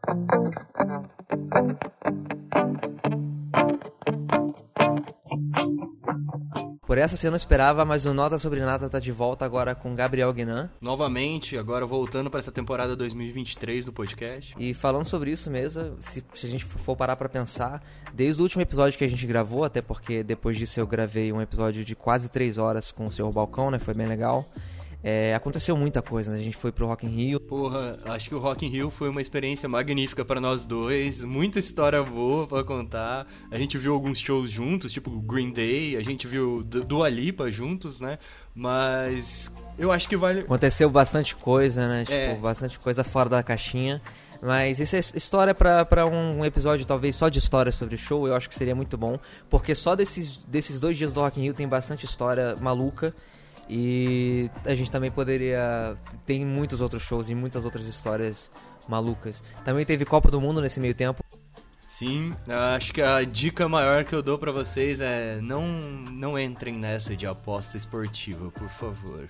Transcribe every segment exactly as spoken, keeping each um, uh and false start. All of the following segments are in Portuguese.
Por essa você não esperava, mas o Nota Sobre Nada tá de volta agora com Gabriel Guinan. Novamente, agora voltando para essa temporada dois mil e vinte e três do podcast. E falando sobre isso mesmo, se, se a gente for parar pra pensar, desde o último episódio que a gente gravou, até porque depois disso eu gravei um episódio de quase três horas com o Senhor Balcão, né? Foi bem legal. É, aconteceu muita coisa, né? A gente foi pro Rock in Rio. Porra, acho que o Rock in Rio foi uma experiência magnífica para nós dois. Muita história boa pra contar. A gente viu alguns shows juntos, tipo Green Day. A gente viu Dua Lipa juntos, né? Mas eu acho que vale... Aconteceu bastante coisa, né? Tipo, é. bastante coisa fora da caixinha. Mas essa história pra, pra um episódio talvez só de história sobre o show, eu acho que seria muito bom. Porque só desses, desses dois dias do Rock in Rio tem bastante história maluca. E a gente também poderia... Tem muitos outros shows e muitas outras histórias malucas. Também teve Copa do Mundo nesse meio tempo. Sim, acho que a dica maior que eu dou pra vocês é não, não entrem nessa de aposta esportiva, por favor.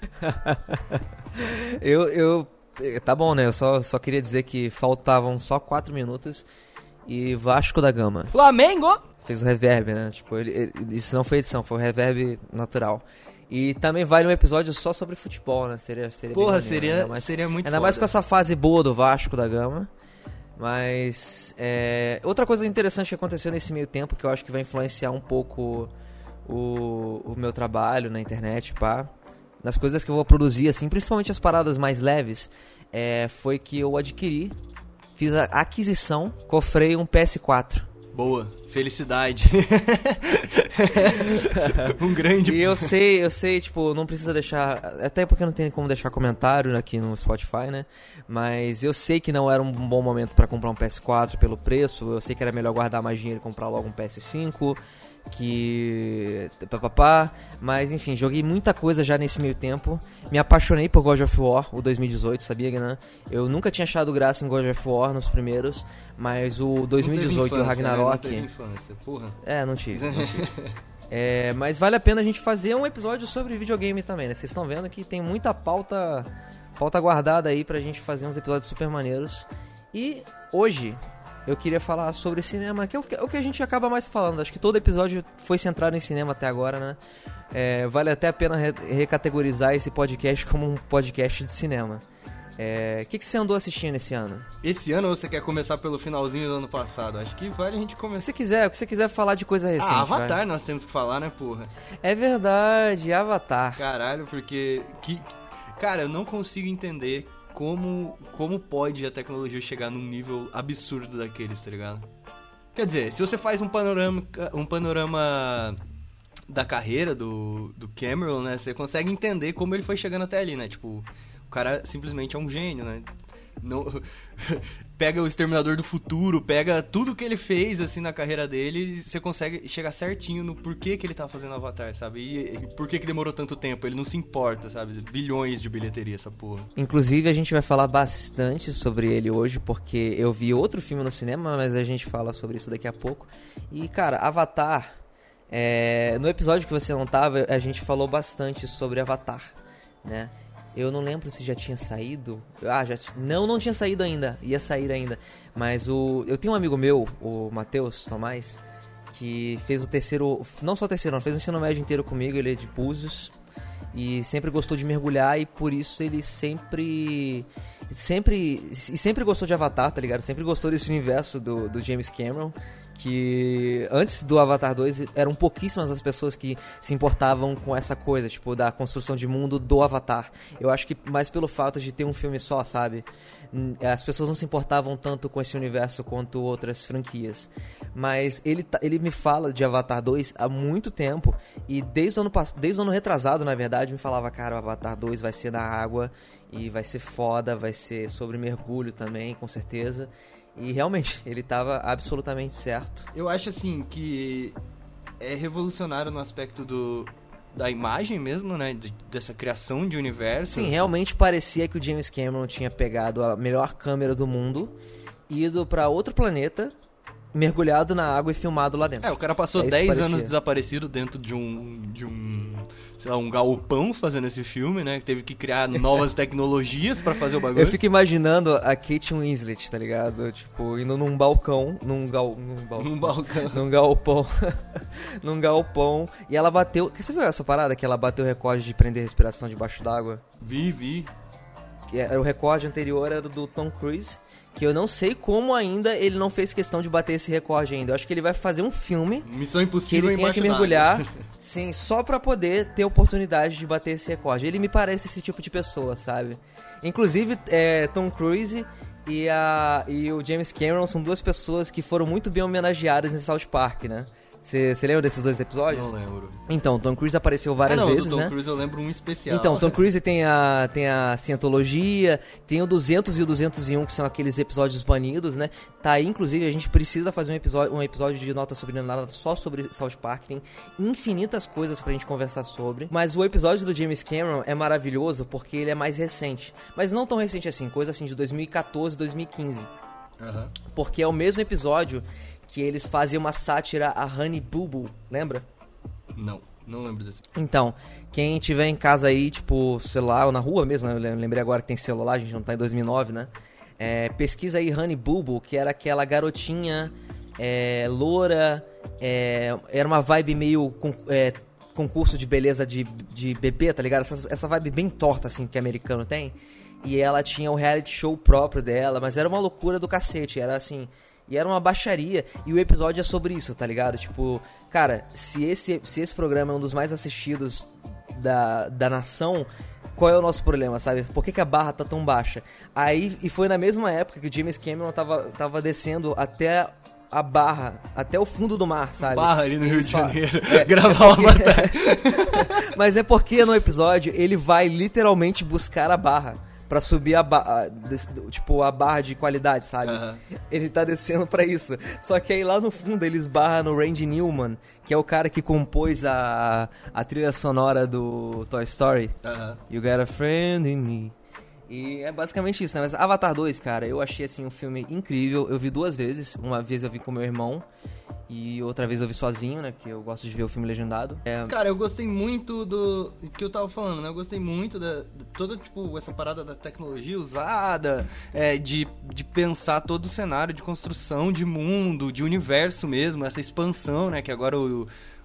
eu, eu... Tá bom, né? Eu só, só queria dizer que faltavam só quatro minutos e Vasco da Gama. Flamengo! Fez o reverb, né? Tipo, ele, ele, isso não foi edição, foi o reverb natural. E também vale um episódio só sobre futebol, né? Seria, seria Porra, bem maneiro, seria, ainda mais, seria muito Ainda foda. mais com essa fase boa do Vasco da Gama. Mas, é, outra coisa interessante que aconteceu nesse meio tempo, que eu acho que vai influenciar um pouco o, o meu trabalho na internet, pá, nas coisas que eu vou produzir, assim, principalmente as paradas mais leves, é, foi que eu adquiri, fiz a aquisição, cofrei um P S quatro. Boa, felicidade. Um grande... E eu sei, eu sei, tipo, não precisa deixar... Até porque não tem como deixar comentário aqui no Spotify, né? Mas eu sei que não era um bom momento pra comprar um P S quatro pelo preço. Eu sei que era melhor guardar mais dinheiro e comprar logo um P S cinco. Que... Papapá. Mas, enfim, joguei muita coisa já nesse meio tempo. Me apaixonei por God of War, o dois mil e dezoito, sabia, Guinan? Eu nunca tinha achado graça em God of War nos primeiros. Mas o dois mil e dezoito e o Ragnarok... Né? Não teve infância, porra. É, não tive, não tive. É, mas vale a pena a gente fazer um episódio sobre videogame também, né? Vocês estão vendo que tem muita pauta, pauta guardada aí pra gente fazer uns episódios super maneiros. E hoje eu queria falar sobre cinema, que é o que, é o que a gente acaba mais falando. Acho que todo episódio foi centrado em cinema até agora, né? É, vale até a pena re- recategorizar esse podcast como um podcast de cinema. É, o que, que você andou assistindo esse ano? Esse ano ou você quer começar pelo finalzinho do ano passado? Acho que vale a gente Se começar. você quiser, se você quiser falar de coisa recente. Ah, Avatar vai. nós temos que falar, né, porra? É verdade, Avatar. Caralho, porque... Que... Cara, eu não consigo entender como, como pode a tecnologia chegar num nível absurdo daqueles, tá ligado? Quer dizer, se você faz um panorama, um panorama da carreira do, do Cameron, né? Você consegue entender como ele foi chegando até ali, né? Tipo... O cara simplesmente é um gênio, né? Não... Pega o Exterminador do Futuro, pega tudo que ele fez, assim, na carreira dele, e você consegue chegar certinho no porquê que ele tá fazendo Avatar, sabe? E, e por que que demorou tanto tempo, ele não se importa, sabe? Bilhões de bilheteria, essa porra. Inclusive, a gente vai falar bastante sobre ele hoje, porque eu vi outro filme no cinema, mas a gente fala sobre isso daqui a pouco. E, cara, Avatar... É... No episódio que você não tava, a gente falou bastante sobre Avatar, né? Eu não lembro se já tinha saído. Ah, já não, não tinha saído ainda. Ia sair ainda. Mas o eu tenho um amigo meu, o Matheus Tomás, que fez o terceiro, não só o terceiro, não, fez o ensino médio inteiro comigo. Ele é de Búzios e sempre gostou de mergulhar, e por isso ele sempre sempre e sempre gostou de Avatar, tá ligado? Sempre gostou desse universo do, do James Cameron, que antes do Avatar dois eram pouquíssimas as pessoas que se importavam com essa coisa, tipo, da construção de mundo do Avatar. Eu acho que mais pelo fato de ter um filme só, sabe? As pessoas não se importavam tanto com esse universo quanto outras franquias. Mas ele, ele me fala de Avatar dois há muito tempo, e desde o ano, desde o ano retrasado, na verdade, me falava, cara, o Avatar dois vai ser na água, e vai ser foda, vai ser sobre mergulho também, com certeza. E realmente, ele estava absolutamente certo. Eu acho assim que é revolucionário no aspecto do, da imagem mesmo, né? De, dessa criação de universo. Sim, realmente parecia que o James Cameron tinha pegado a melhor câmera do mundo, ido para outro planeta mergulhado na água e filmado lá dentro. É, o cara passou É isso que dez parecia. anos desaparecido dentro de um, de um, sei lá, um galpão fazendo esse filme, né? Teve que criar novas tecnologias pra fazer o bagulho. Eu fico imaginando a Kate Winslet, tá ligado? Tipo, indo num balcão, num gal... Num, balcão, Num balcão. Num galpão. num galpão. E ela bateu... Você viu essa parada? Que ela bateu o recorde de prender respiração debaixo d'água? Vi, vi. Que era o recorde anterior era do Tom Cruise, que eu não sei como ainda ele não fez questão de bater esse recorde ainda. Eu acho que ele vai fazer um filme Missão que Impossível ele tenha embaixo que mergulhar, d'água. sim, só pra poder ter oportunidade de bater esse recorde. Ele me parece esse tipo de pessoa, sabe? Inclusive, é, Tom Cruise e, a, e o James Cameron são duas pessoas que foram muito bem homenageadas em South Park, né? Você lembra desses dois episódios? Não lembro. Então, Tom Cruise apareceu várias ah, não, vezes, do Tom né? Cruise eu lembro um especial. Então, Tom Cruise tem a, tem a Cientologia, tem o duzentos e o duzentos e um, que são aqueles episódios banidos, né? Tá aí, inclusive, a gente precisa fazer um episódio, um episódio de Nota Sobre Nada só sobre South Park. Tem infinitas coisas pra gente conversar sobre. Mas o episódio do James Cameron é maravilhoso porque ele é mais recente. Mas não tão recente assim, coisa assim de dois mil e quatorze, dois mil e quinze. Uhum. Porque é o mesmo episódio que eles faziam uma sátira a Honey Boo Boo, lembra? Não, não lembro desse. Então, quem tiver em casa aí, tipo, celular ou na rua mesmo, né? Eu lembrei agora que tem celular, a gente não tá em dois mil e nove, né? É, pesquisa aí Honey Boo Boo, que era aquela garotinha é, loura, é, era uma vibe meio com, é, concurso de beleza de, de bebê, tá ligado? Essa, essa vibe bem torta, assim, que americano tem. E ela tinha um reality show próprio dela, mas era uma loucura do cacete, era assim... E era uma baixaria, e o episódio é sobre isso, tá ligado? Tipo, cara, se esse, se esse programa é um dos mais assistidos da, da nação, qual é o nosso problema, sabe? Por que, que a barra tá tão baixa? Aí, e foi na mesma época que o James Cameron tava, tava descendo até a barra, até o fundo do mar, sabe? Barra ali no Rio de fala- Janeiro, é, gravar é porque- uma batalha. Mas é porque no episódio ele vai literalmente buscar a barra. Pra subir a barra, tipo, a barra de qualidade, sabe? Aham. Ele tá descendo pra isso. Só que aí lá no fundo ele esbarra no Randy Newman, que é o cara que compôs a, a trilha sonora do Toy Story. Aham. You got a friend in me. E é basicamente isso, né? Mas Avatar dois, cara, eu achei assim um filme incrível. Eu vi duas vezes. Uma vez eu vi com meu irmão e outra vez eu vi sozinho, né? Que eu gosto de ver o filme legendado. É... Cara, eu gostei muito do que eu tava falando, né? Eu gostei muito da de toda, tipo, essa parada da tecnologia usada, é, de, de pensar todo o cenário de construção de mundo, de universo mesmo, essa expansão, né? Que agora o,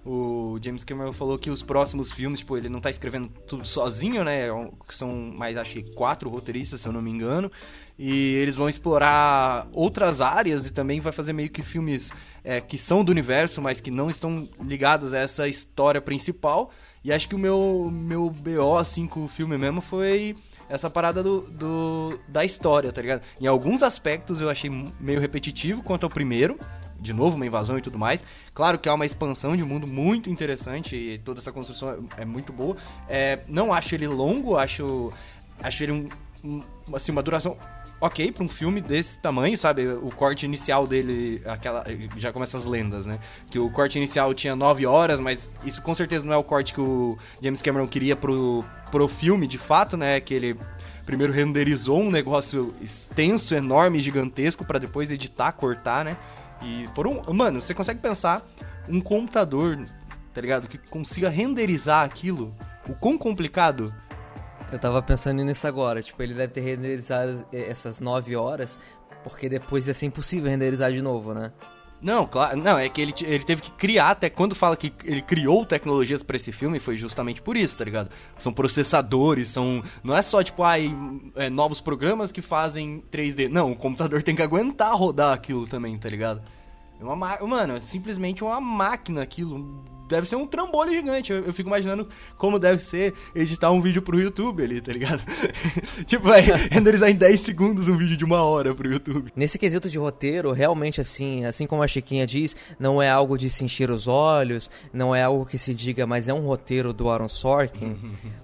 o James Cameron falou que os próximos filmes, tipo, ele não tá escrevendo tudo sozinho, né? São mais, acho que, quatro roteiristas, se eu não me engano. E eles vão explorar outras áreas e também vai fazer meio que filmes é, que são do universo, mas que não estão ligados a essa história principal. E acho que o meu, meu B O, assim, com o filme mesmo foi essa parada do, do, da história, tá ligado? Em alguns aspectos eu achei meio repetitivo quanto ao primeiro. De novo, uma invasão e tudo mais. Claro que há uma expansão de mundo muito interessante e toda essa construção é, é muito boa. É, não acho ele longo, acho, acho ele um, um, assim, uma duração ok pra um filme desse tamanho, sabe? O corte inicial dele, aquela, já começa as lendas, né? Que o corte inicial tinha nove horas, mas isso com certeza não é o corte que o James Cameron queria pro, pro filme, de fato, né? Que ele primeiro renderizou um negócio extenso, enorme, gigantesco, pra depois editar, cortar, né? E foram... Mano, você consegue pensar um computador, tá ligado? Que consiga renderizar aquilo, o quão complicado... Eu tava pensando nisso agora, tipo, ele deve ter renderizado essas nove horas, porque depois ia ser impossível renderizar de novo, né? Não, claro, não, é que ele, ele teve que criar, até quando fala que ele criou tecnologias pra esse filme, foi justamente por isso, tá ligado? São processadores, são, não é só tipo, ai, é, novos programas que fazem três D, não, o computador tem que aguentar rodar aquilo também, tá ligado? É uma, mano, é simplesmente uma máquina aquilo, deve ser um trambolho gigante, eu, eu fico imaginando como deve ser editar um vídeo pro YouTube ali, tá ligado? Tipo, vai renderizar em dez segundos um vídeo de uma hora pro YouTube. Nesse quesito de roteiro, realmente, assim, assim como a Chiquinha diz, não é algo de se encher os olhos, não é algo que se diga, mas é um roteiro do Aaron Sorkin,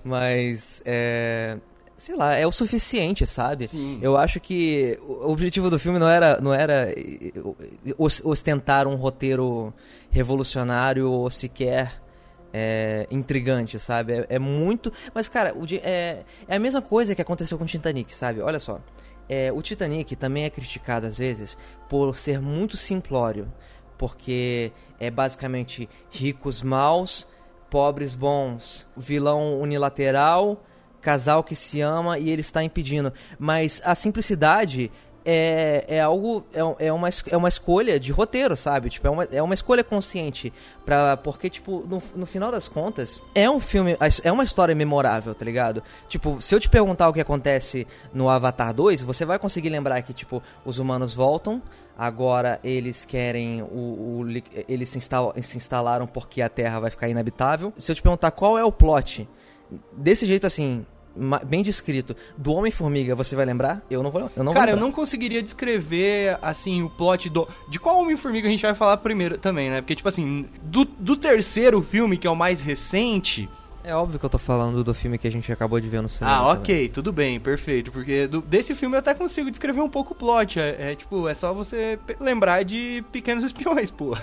mas, é... sei lá, é o suficiente, sabe? Sim. Eu acho que o objetivo do filme não era, não era ostentar um roteiro revolucionário ou sequer é, intrigante, sabe? É, é muito... Mas, cara, o, é, é a mesma coisa que aconteceu com Titanic, sabe? Olha só. É, o Titanic também é criticado às vezes por ser muito simplório, porque é basicamente ricos maus, pobres bons, vilão unilateral, casal que se ama e ele está impedindo. Mas a simplicidade é, é algo, é, é, uma, é uma escolha de roteiro, sabe? Tipo, é uma, é uma escolha consciente, pra, porque, tipo, no, no final das contas, é um filme, é uma história memorável, tá ligado? Tipo, se eu te perguntar o que acontece no Avatar dois, você vai conseguir lembrar que, tipo, os humanos voltam, agora eles querem, o, o, eles se, instalam, se instalaram porque a Terra vai ficar inabitável. Se eu te perguntar qual é o plot, desse jeito assim, bem descrito, do Homem-Formiga, você vai lembrar? Eu não vou, eu não Cara, vou eu não conseguiria descrever, assim, o plot do... De qual Homem-Formiga a gente vai falar primeiro também, né? Porque, tipo assim, do, do terceiro filme, que é o mais recente... É óbvio que eu tô falando do filme que a gente acabou de ver no cinema. Ah, ok, também. Tudo bem, perfeito. Porque do, desse filme eu até consigo descrever um pouco o plot. É, é tipo, é só você lembrar de Pequenos Espiões, pô.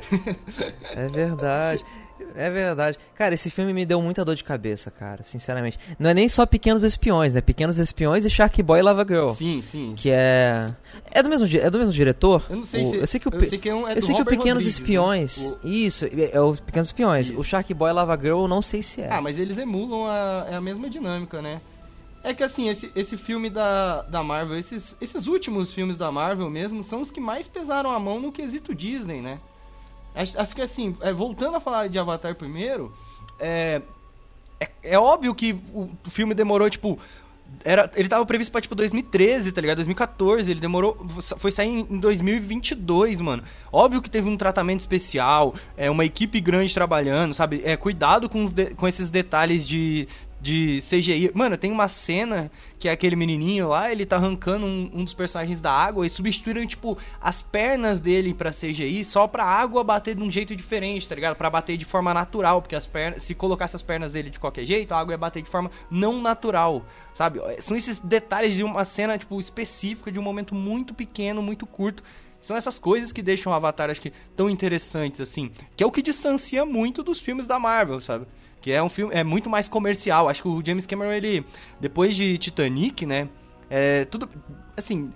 É verdade. É verdade. Cara, esse filme me deu muita dor de cabeça, cara, sinceramente. Não é nem só Pequenos Espiões, né? Pequenos Espiões e Shark Boy e Lava Girl. Sim, sim. Que é... É do mesmo, é do mesmo diretor? Eu não sei o... se... Eu sei que o, eu sei que é, um, é eu sei que o Pequenos Rodrigues, Espiões... né? O... Isso, é os Pequenos Espiões. Isso. O Shark Boy e Lava Girl eu não sei se é. Ah, mas eles emulam a, é a mesma dinâmica, né? É que assim, esse, esse filme da, da Marvel, esses, esses últimos filmes da Marvel mesmo, são os que mais pesaram a mão no quesito Disney, né? Acho, acho que assim, é, voltando a falar de Avatar primeiro, é, é, é óbvio que o, o filme demorou, tipo... Era, ele tava previsto pra, tipo, dois mil e treze, tá ligado? dois mil e catorze, ele demorou... Foi sair em dois mil e vinte e dois, mano. Óbvio que teve um tratamento especial, é, uma equipe grande trabalhando, sabe? É, cuidado com, os de, com esses detalhes de... de C G I. Mano, tem uma cena que é aquele menininho lá, ele tá arrancando um, um dos personagens da água e substituíram, tipo, as pernas dele pra C G I só pra água bater de um jeito diferente, tá ligado? Pra bater de forma natural, porque as pernas, se colocasse as pernas dele de qualquer jeito, a água ia bater de forma não natural, sabe? São esses detalhes de uma cena, tipo, específica, de um momento muito pequeno, muito curto. São essas coisas que deixam o Avatar, acho que, tão interessantes, assim. Que é o que distancia muito dos filmes da Marvel, sabe? Que é um filme, é muito mais comercial. Acho que o James Cameron, ele, depois de Titanic, né, é tudo, assim,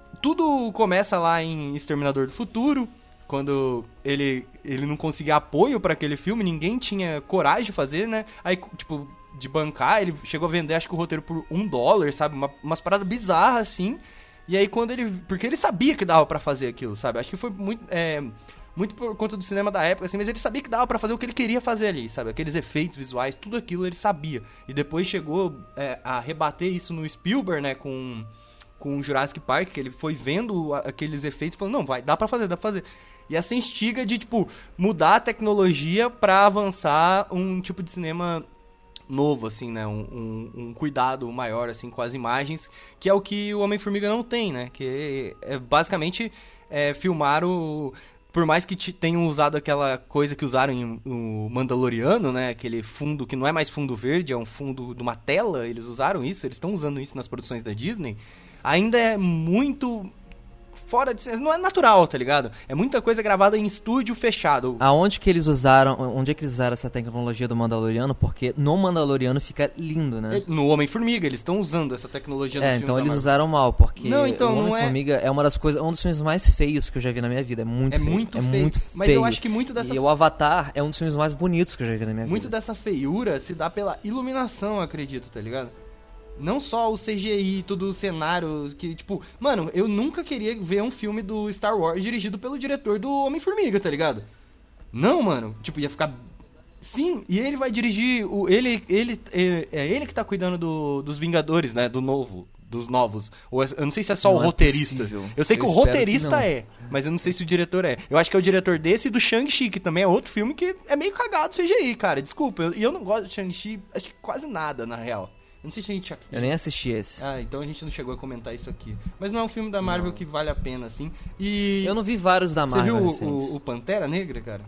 tudo começa lá em Exterminador do Futuro, quando ele, ele não conseguia apoio pra aquele filme, ninguém tinha coragem de fazer, né, aí, tipo, de bancar, ele chegou a vender, acho que o roteiro por um dólar, sabe, Uma, umas paradas bizarras, assim, e aí quando ele, porque ele sabia que dava pra fazer aquilo, sabe, acho que foi muito, é... muito por conta do cinema da época, assim, mas ele sabia que dava pra fazer o que ele queria fazer ali, sabe? Aqueles efeitos visuais, tudo aquilo ele sabia. E depois chegou é, a rebater isso no Spielberg, né, com, com o Jurassic Park, que ele foi vendo aqueles efeitos e falou, não, vai, dá pra fazer, dá pra fazer. E essa instiga de, tipo, mudar a tecnologia pra avançar um tipo de cinema novo, assim, né, um, um, um cuidado maior, assim, com as imagens, que é o que o Homem-Formiga não tem, né, que é, basicamente é, filmar o... Por mais que tenham usado aquela coisa que usaram em o Mandaloriano, né? Aquele fundo que não é mais fundo verde, é um fundo de uma tela. Eles usaram isso, eles estão usando isso nas produções da Disney. Ainda é muito fora de... Não é natural, tá ligado? É muita coisa gravada em estúdio fechado. Aonde que eles usaram... Onde é que eles usaram essa tecnologia do Mandaloriano? Porque no Mandaloriano fica lindo, né? No Homem-Formiga, eles estão usando essa tecnologia nos É, filmes então da eles Marvel. usaram mal, porque não, então, o não Homem-Formiga é... é uma das coisas... É um dos filmes mais feios que eu já vi na minha vida. É muito é feio. Muito é feio. muito feio. Mas eu acho que muito dessa... E o Avatar é um dos filmes mais bonitos que eu já vi na minha muito vida. Muito dessa feiura se dá pela iluminação, eu acredito, tá ligado? Não só o C G I, tudo o cenário, que, tipo... Mano, eu nunca queria ver um filme do Star Wars dirigido pelo diretor do Homem-Formiga, tá ligado? Não, mano. Tipo, ia ficar... Sim, e ele vai dirigir... O, ele, ele, ele, é ele que tá cuidando do, dos Vingadores, né? Do novo... Dos novos. Ou eu não sei se é só não o é roteirista. Possível. Eu sei eu que o roteirista que é, mas eu não sei se o diretor é. Eu acho que é o diretor desse e do Shang-Chi, que também é outro filme que é meio cagado C G I, cara. Desculpa. E eu, eu não gosto de Shang-Chi, acho que quase nada, na real. Não sei se a gente... Eu nem assisti esse. Ah, então a gente não chegou a comentar isso aqui. Mas não é um filme da Marvel não. que vale a pena, assim. E... Eu não vi vários da Marvel Você viu o, o, o Pantera Negra, cara?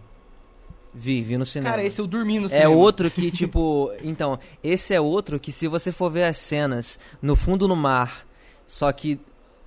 Vi, vi no cinema. Cara, esse eu dormi no É cinema. outro que, tipo... Então, esse é outro que se você for ver as cenas no fundo no mar, só que...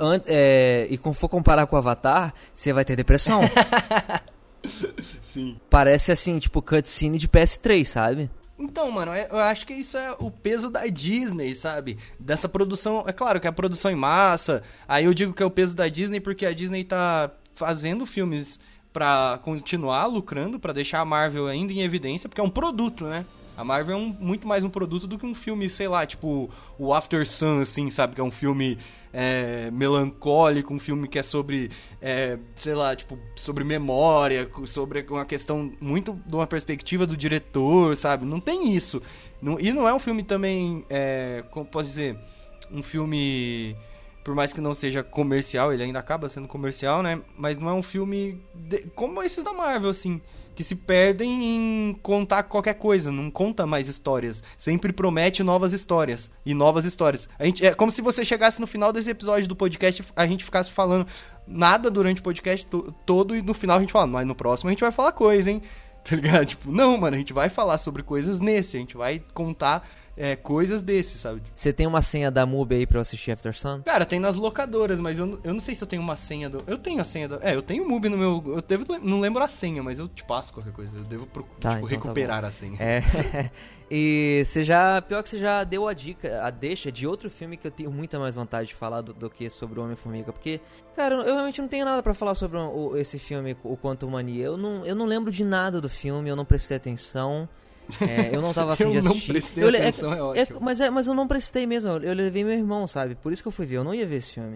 É, e for comparar com o Avatar, você vai ter depressão. Sim. Parece assim, tipo, cutscene de P S três, sabe? Então, mano, eu acho que isso é o peso da Disney, sabe? Dessa produção, é claro que é a produção em massa, aí eu digo que é o peso da Disney porque a Disney tá fazendo filmes pra continuar lucrando, pra deixar a Marvel ainda em evidência, porque é um produto, né? A Marvel é um, muito mais um produto do que um filme, sei lá, tipo o After Sun, assim, sabe? Que é um filme é, melancólico, um filme que é sobre, é, sei lá, tipo, sobre memória, sobre uma questão muito de uma perspectiva do diretor, sabe? Não tem isso. Não, e não é um filme também, é, como posso dizer, um filme, por mais que não seja comercial, ele ainda acaba sendo comercial, né? Mas não é um filme de, como esses da Marvel, assim, que se perdem em contar qualquer coisa, não conta mais histórias. Sempre promete novas histórias. E novas histórias. A gente, é como se você chegasse no final desse episódio do podcast, a gente ficasse falando nada durante o podcast to- todo, e no final a gente fala, mas no próximo a gente vai falar coisa, hein? Tá ligado? Tipo, não, mano, a gente vai falar sobre coisas nesse, a gente vai contar é, coisas desse, sabe? Você tem uma senha da Mubi aí pra eu assistir After Sun? Cara, tem nas locadoras, mas eu, eu não sei se eu tenho uma senha do... Eu tenho a senha do... É, eu tenho o Mubi no meu... Eu devo, não lembro a senha, mas eu te passo qualquer coisa. Eu devo pro, tá, tipo, então recuperar tá a senha. É. E você já... Pior que você já deu a dica, a deixa de outro filme que eu tenho muita mais vontade de falar do, do que sobre o Homem-Formiga. Porque, cara, eu realmente não tenho nada pra falar sobre o, esse filme, o Quantumania. Eu não, eu não lembro de nada do filme, eu não prestei atenção. É, eu não tava afim de assistir. Eu não prestei eu, atenção, é, é ótimo. É, mas, é, mas eu não prestei mesmo, eu levei meu irmão, sabe? Por isso que eu fui ver, eu não ia ver esse filme.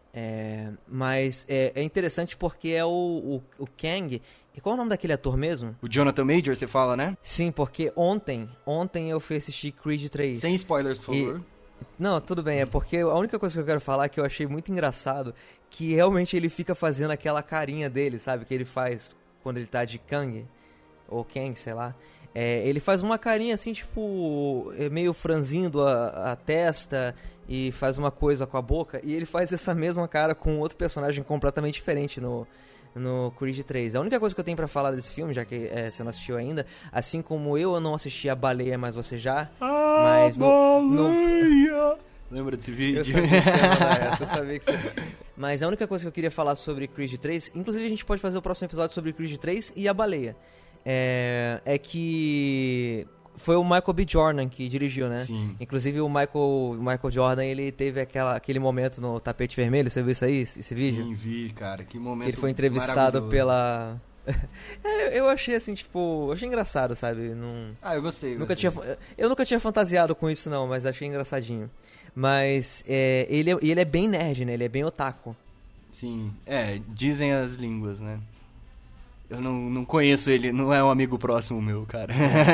É, mas é, é interessante porque é o, o, o Kang. E qual é o nome daquele ator mesmo? O Jonathan Major, você fala, né? Sim, porque ontem, ontem eu fui assistir Creed três. Sem spoilers, por E- favor. Não, tudo bem, é porque a única coisa que eu quero falar é que eu achei muito engraçado que realmente ele fica fazendo aquela carinha dele, sabe? Que ele faz quando ele tá de Kang, ou Kang, sei lá. É, ele faz uma carinha assim, tipo, é meio franzindo a, a testa e faz uma coisa com a boca. E ele faz essa mesma cara com outro personagem completamente diferente no, no Creed três. A única coisa que eu tenho pra falar desse filme, já que é, você não assistiu ainda, assim como eu, eu não assisti a Baleia, mas você já. Mas no, no... Lembra desse vídeo? Eu sabia que você ia mandar essa, eu sabia que você... Mas a única coisa que eu queria falar sobre Creed três, inclusive a gente pode fazer o próximo episódio sobre Creed três e a Baleia, é, é que foi o Michael B. Jordan que dirigiu, né? Sim. Inclusive o Michael, o Michael Jordan, ele teve aquela, aquele momento no tapete vermelho, você viu isso aí, esse vídeo? Sim, vi, cara, que momento Que ele foi entrevistado maravilhoso. pela... É, eu achei assim, tipo, eu achei engraçado, sabe? Não... Ah, eu gostei. Nunca gostei. tinha, eu nunca tinha fantasiado com isso não, mas achei engraçadinho. Mas é, ele, é, ele é bem nerd, né? Ele é bem otaku. Sim, é, dizem as línguas, né? Eu não, não conheço ele, não é um amigo próximo meu, cara.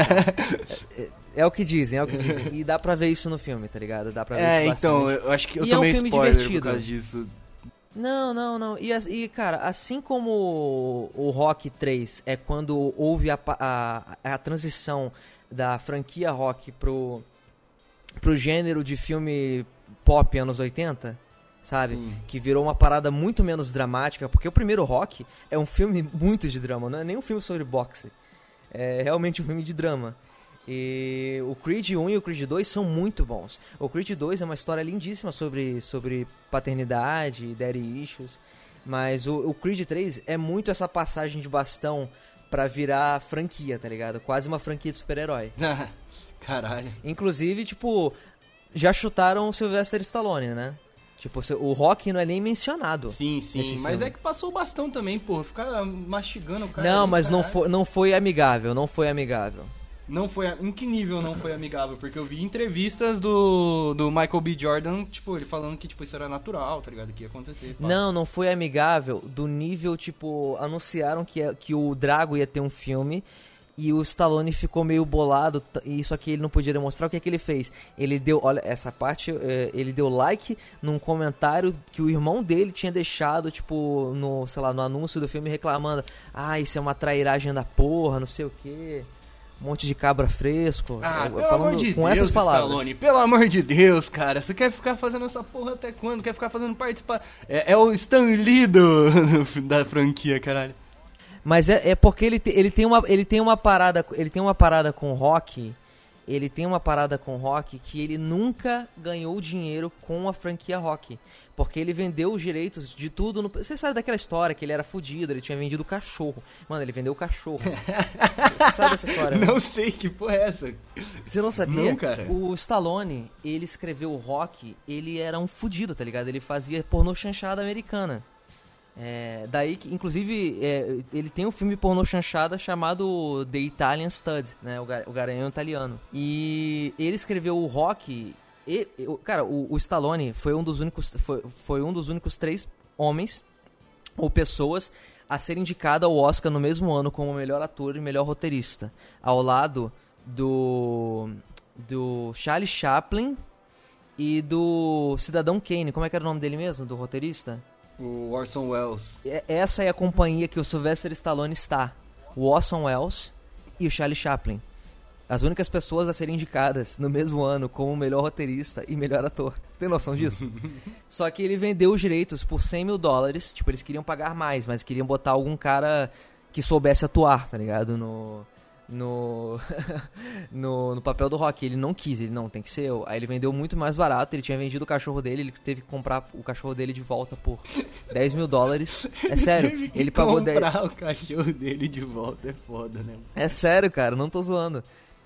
É, é o que dizem, é o que dizem. E dá pra ver isso no filme, tá ligado? Dá pra ver É, isso então, bastante. eu acho que eu E é um tomei filme spoiler divertido. por causa disso. Não, não, não. E, as- e, cara, assim como o, o Rock três é quando houve a, pa- a, a transição da franquia Rock pro, pro gênero de filme pop anos oitenta, sabe? Sim. Que virou uma parada muito menos dramática, porque o primeiro Rock é um filme muito de drama, não é nem um filme sobre boxe. É realmente um filme de drama. E o Creed um e o Creed dois são muito bons. O Creed dois é uma história lindíssima sobre, sobre paternidade, daddy issues. Mas o, o Creed três é muito essa passagem de bastão pra virar franquia, tá ligado? Quase uma franquia de super-herói. Caralho. Inclusive, tipo, já chutaram o Sylvester Stallone, né? Tipo, o Rock não é nem mencionado. Sim, nesse sim, mas filme. é que passou o bastão também, pô. Ficar mastigando o cara. Não, ali, mas não caralho. foi, não foi amigável, não foi amigável. Não foi. Em que nível não foi amigável? Porque eu vi entrevistas do, do Michael B. Jordan, tipo, ele falando que tipo, isso era natural, tá ligado? Que ia acontecer. pá. Não, não foi amigável do nível, tipo, anunciaram que, que o Drago ia ter um filme e o Stallone ficou meio bolado, t- e só que ele não podia demonstrar. O que é que ele fez? Ele deu, olha, essa parte, eh, ele deu like num comentário que o irmão dele tinha deixado, tipo, no, sei lá, no anúncio do filme reclamando, ah, isso é uma trairagem da porra, não sei o quê. Um monte de cabra fresco. Ah, eu- pelo falando amor de com Deus, essas palavras. Stallone, pelo amor de Deus, cara. Você quer ficar fazendo essa porra até quando? Quer ficar fazendo participar... É, é o Stan Lee do, da franquia, caralho. Mas é, é porque ele, te- ele, tem uma, ele tem uma parada, ele tem uma parada com o Rock ele tem uma parada com Rock que ele nunca ganhou dinheiro com a franquia Rock. Porque ele vendeu os direitos de tudo. No... Você sabe daquela história que ele era fudido, ele tinha vendido o cachorro. Mano, ele vendeu o cachorro. Você sabe dessa história? Não mano? sei, que porra é essa? Você não sabia? Não, cara. O Stallone, ele escreveu o Rock, ele era um fudido, tá ligado? Ele fazia pornô chanchada americana. É, daí que, inclusive, é, ele tem um filme pornô chanchada chamado The Italian Stud, né? O, gar, o Garanhão Italiano. E ele escreveu o Rock... E, cara, o, o Stallone foi um dos únicos foi, foi um dos únicos três homens ou pessoas a ser indicado ao Oscar no mesmo ano como melhor ator e melhor roteirista, ao lado do do Charlie Chaplin e do Cidadão Kane. Como é que era o nome dele mesmo, do roteirista? O Orson Welles. Essa é a companhia que o Sylvester Stallone está. O Orson Welles e o Charlie Chaplin. As únicas pessoas a serem indicadas no mesmo ano como melhor roteirista e melhor ator. Você tem noção disso? Só que ele vendeu os direitos por cem mil dólares. Tipo, eles queriam pagar mais, mas queriam botar algum cara que soubesse atuar, tá ligado? No... No, no, no papel do Rock. Ele não quis, ele não, tem que ser eu. Aí ele vendeu muito mais barato. Ele tinha vendido o cachorro dele, ele teve que comprar o cachorro dele de volta por dez mil dólares. É sério, Teve que ele pagou comprar dez... o cachorro dele de volta, é foda, né? É sério, cara, não tô zoando.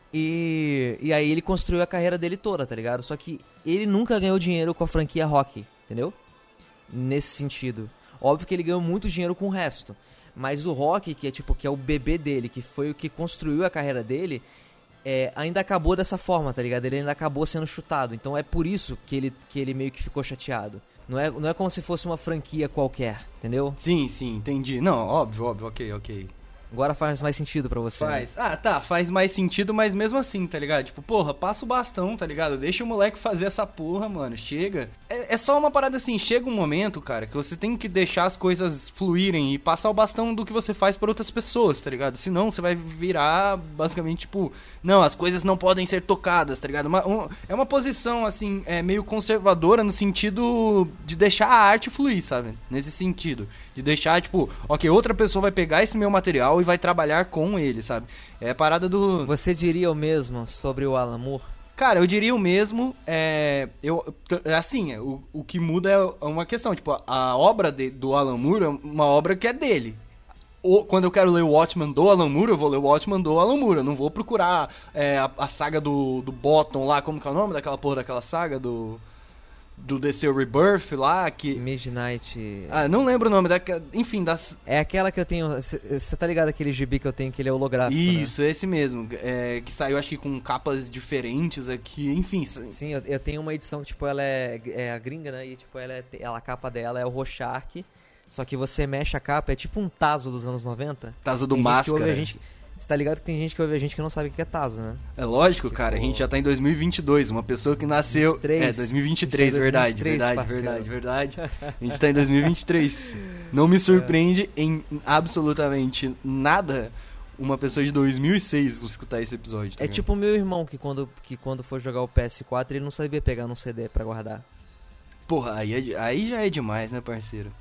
E, e aí ele construiu a carreira dele toda, tá ligado? Só que ele nunca ganhou dinheiro com a franquia Rock, entendeu? Nesse sentido. Óbvio que ele ganhou muito dinheiro com o resto. Mas o Rock, que é tipo que é o bebê dele, que foi o que construiu a carreira dele, é, ainda acabou dessa forma, tá ligado? Ele ainda acabou sendo chutado. Então é por isso que ele, que ele meio que ficou chateado. Não é, não é como se fosse uma franquia qualquer, entendeu? Sim, sim, entendi. Não, óbvio, óbvio, ok, ok. Agora faz mais sentido pra você. Faz. Né? Ah, tá, faz mais sentido, mas mesmo assim, tá ligado? Tipo, porra, passa o bastão, tá ligado? Deixa o moleque fazer essa porra, mano, chega. É, é só uma parada assim, chega um momento, cara, que você tem que deixar as coisas fluírem e passar o bastão do que você faz por outras pessoas, tá ligado? Senão você vai virar, basicamente, tipo, não, as coisas não podem ser tocadas, tá ligado? Uma, um, é uma posição, assim, é meio conservadora no sentido de deixar a arte fluir, sabe? Nesse sentido. De deixar, tipo, ok, outra pessoa vai pegar esse meu material e vai trabalhar com ele, sabe? É a parada do... Você diria o mesmo sobre o Alan Moore? Cara, eu diria o mesmo, é... Eu, assim, o, o que muda é uma questão, tipo, a, a obra de, do Alan Moore é uma obra que é dele. O, quando eu quero ler o Watchmen do Alan Moore, eu vou ler o Watchmen do Alan Moore. Eu não vou procurar é, a, a saga do, do Bottom lá, como que é o nome daquela porra daquela saga do... Do D C Rebirth lá, que... Midnight... Ah, não lembro o nome, da... enfim, das... É aquela que eu tenho... Você tá ligado aquele gibi que eu tenho, que ele é holográfico, Isso, né? esse mesmo. É, que saiu, acho que com capas diferentes aqui, enfim. Sim, eu, eu tenho uma edição, tipo, ela é, é a gringa, né? E, tipo, ela é, ela, a capa dela é o Rorschach. Só que você mexe a capa, é tipo um Tazo dos anos noventa. Tazo do tem Máscara. Gente a gente, você tá ligado que tem gente que ouve a gente que não sabe o que é Tazo, né? É lógico, tipo, cara. A gente já tá em dois mil e vinte e dois. Uma pessoa que nasceu... vinte e três. É, dois mil e vinte e três, verdade, dois mil e vinte e três, verdade, parceiro. verdade, verdade. A gente tá em dois mil e vinte e três. Não me surpreende é. em absolutamente nada uma pessoa de dois mil e seis escutar esse episódio. Tá é ligado? tipo o meu irmão que quando, que quando foi jogar o P S quatro, ele não sabia pegar num C D pra guardar. Porra, aí, é, aí já é demais, né, parceiro?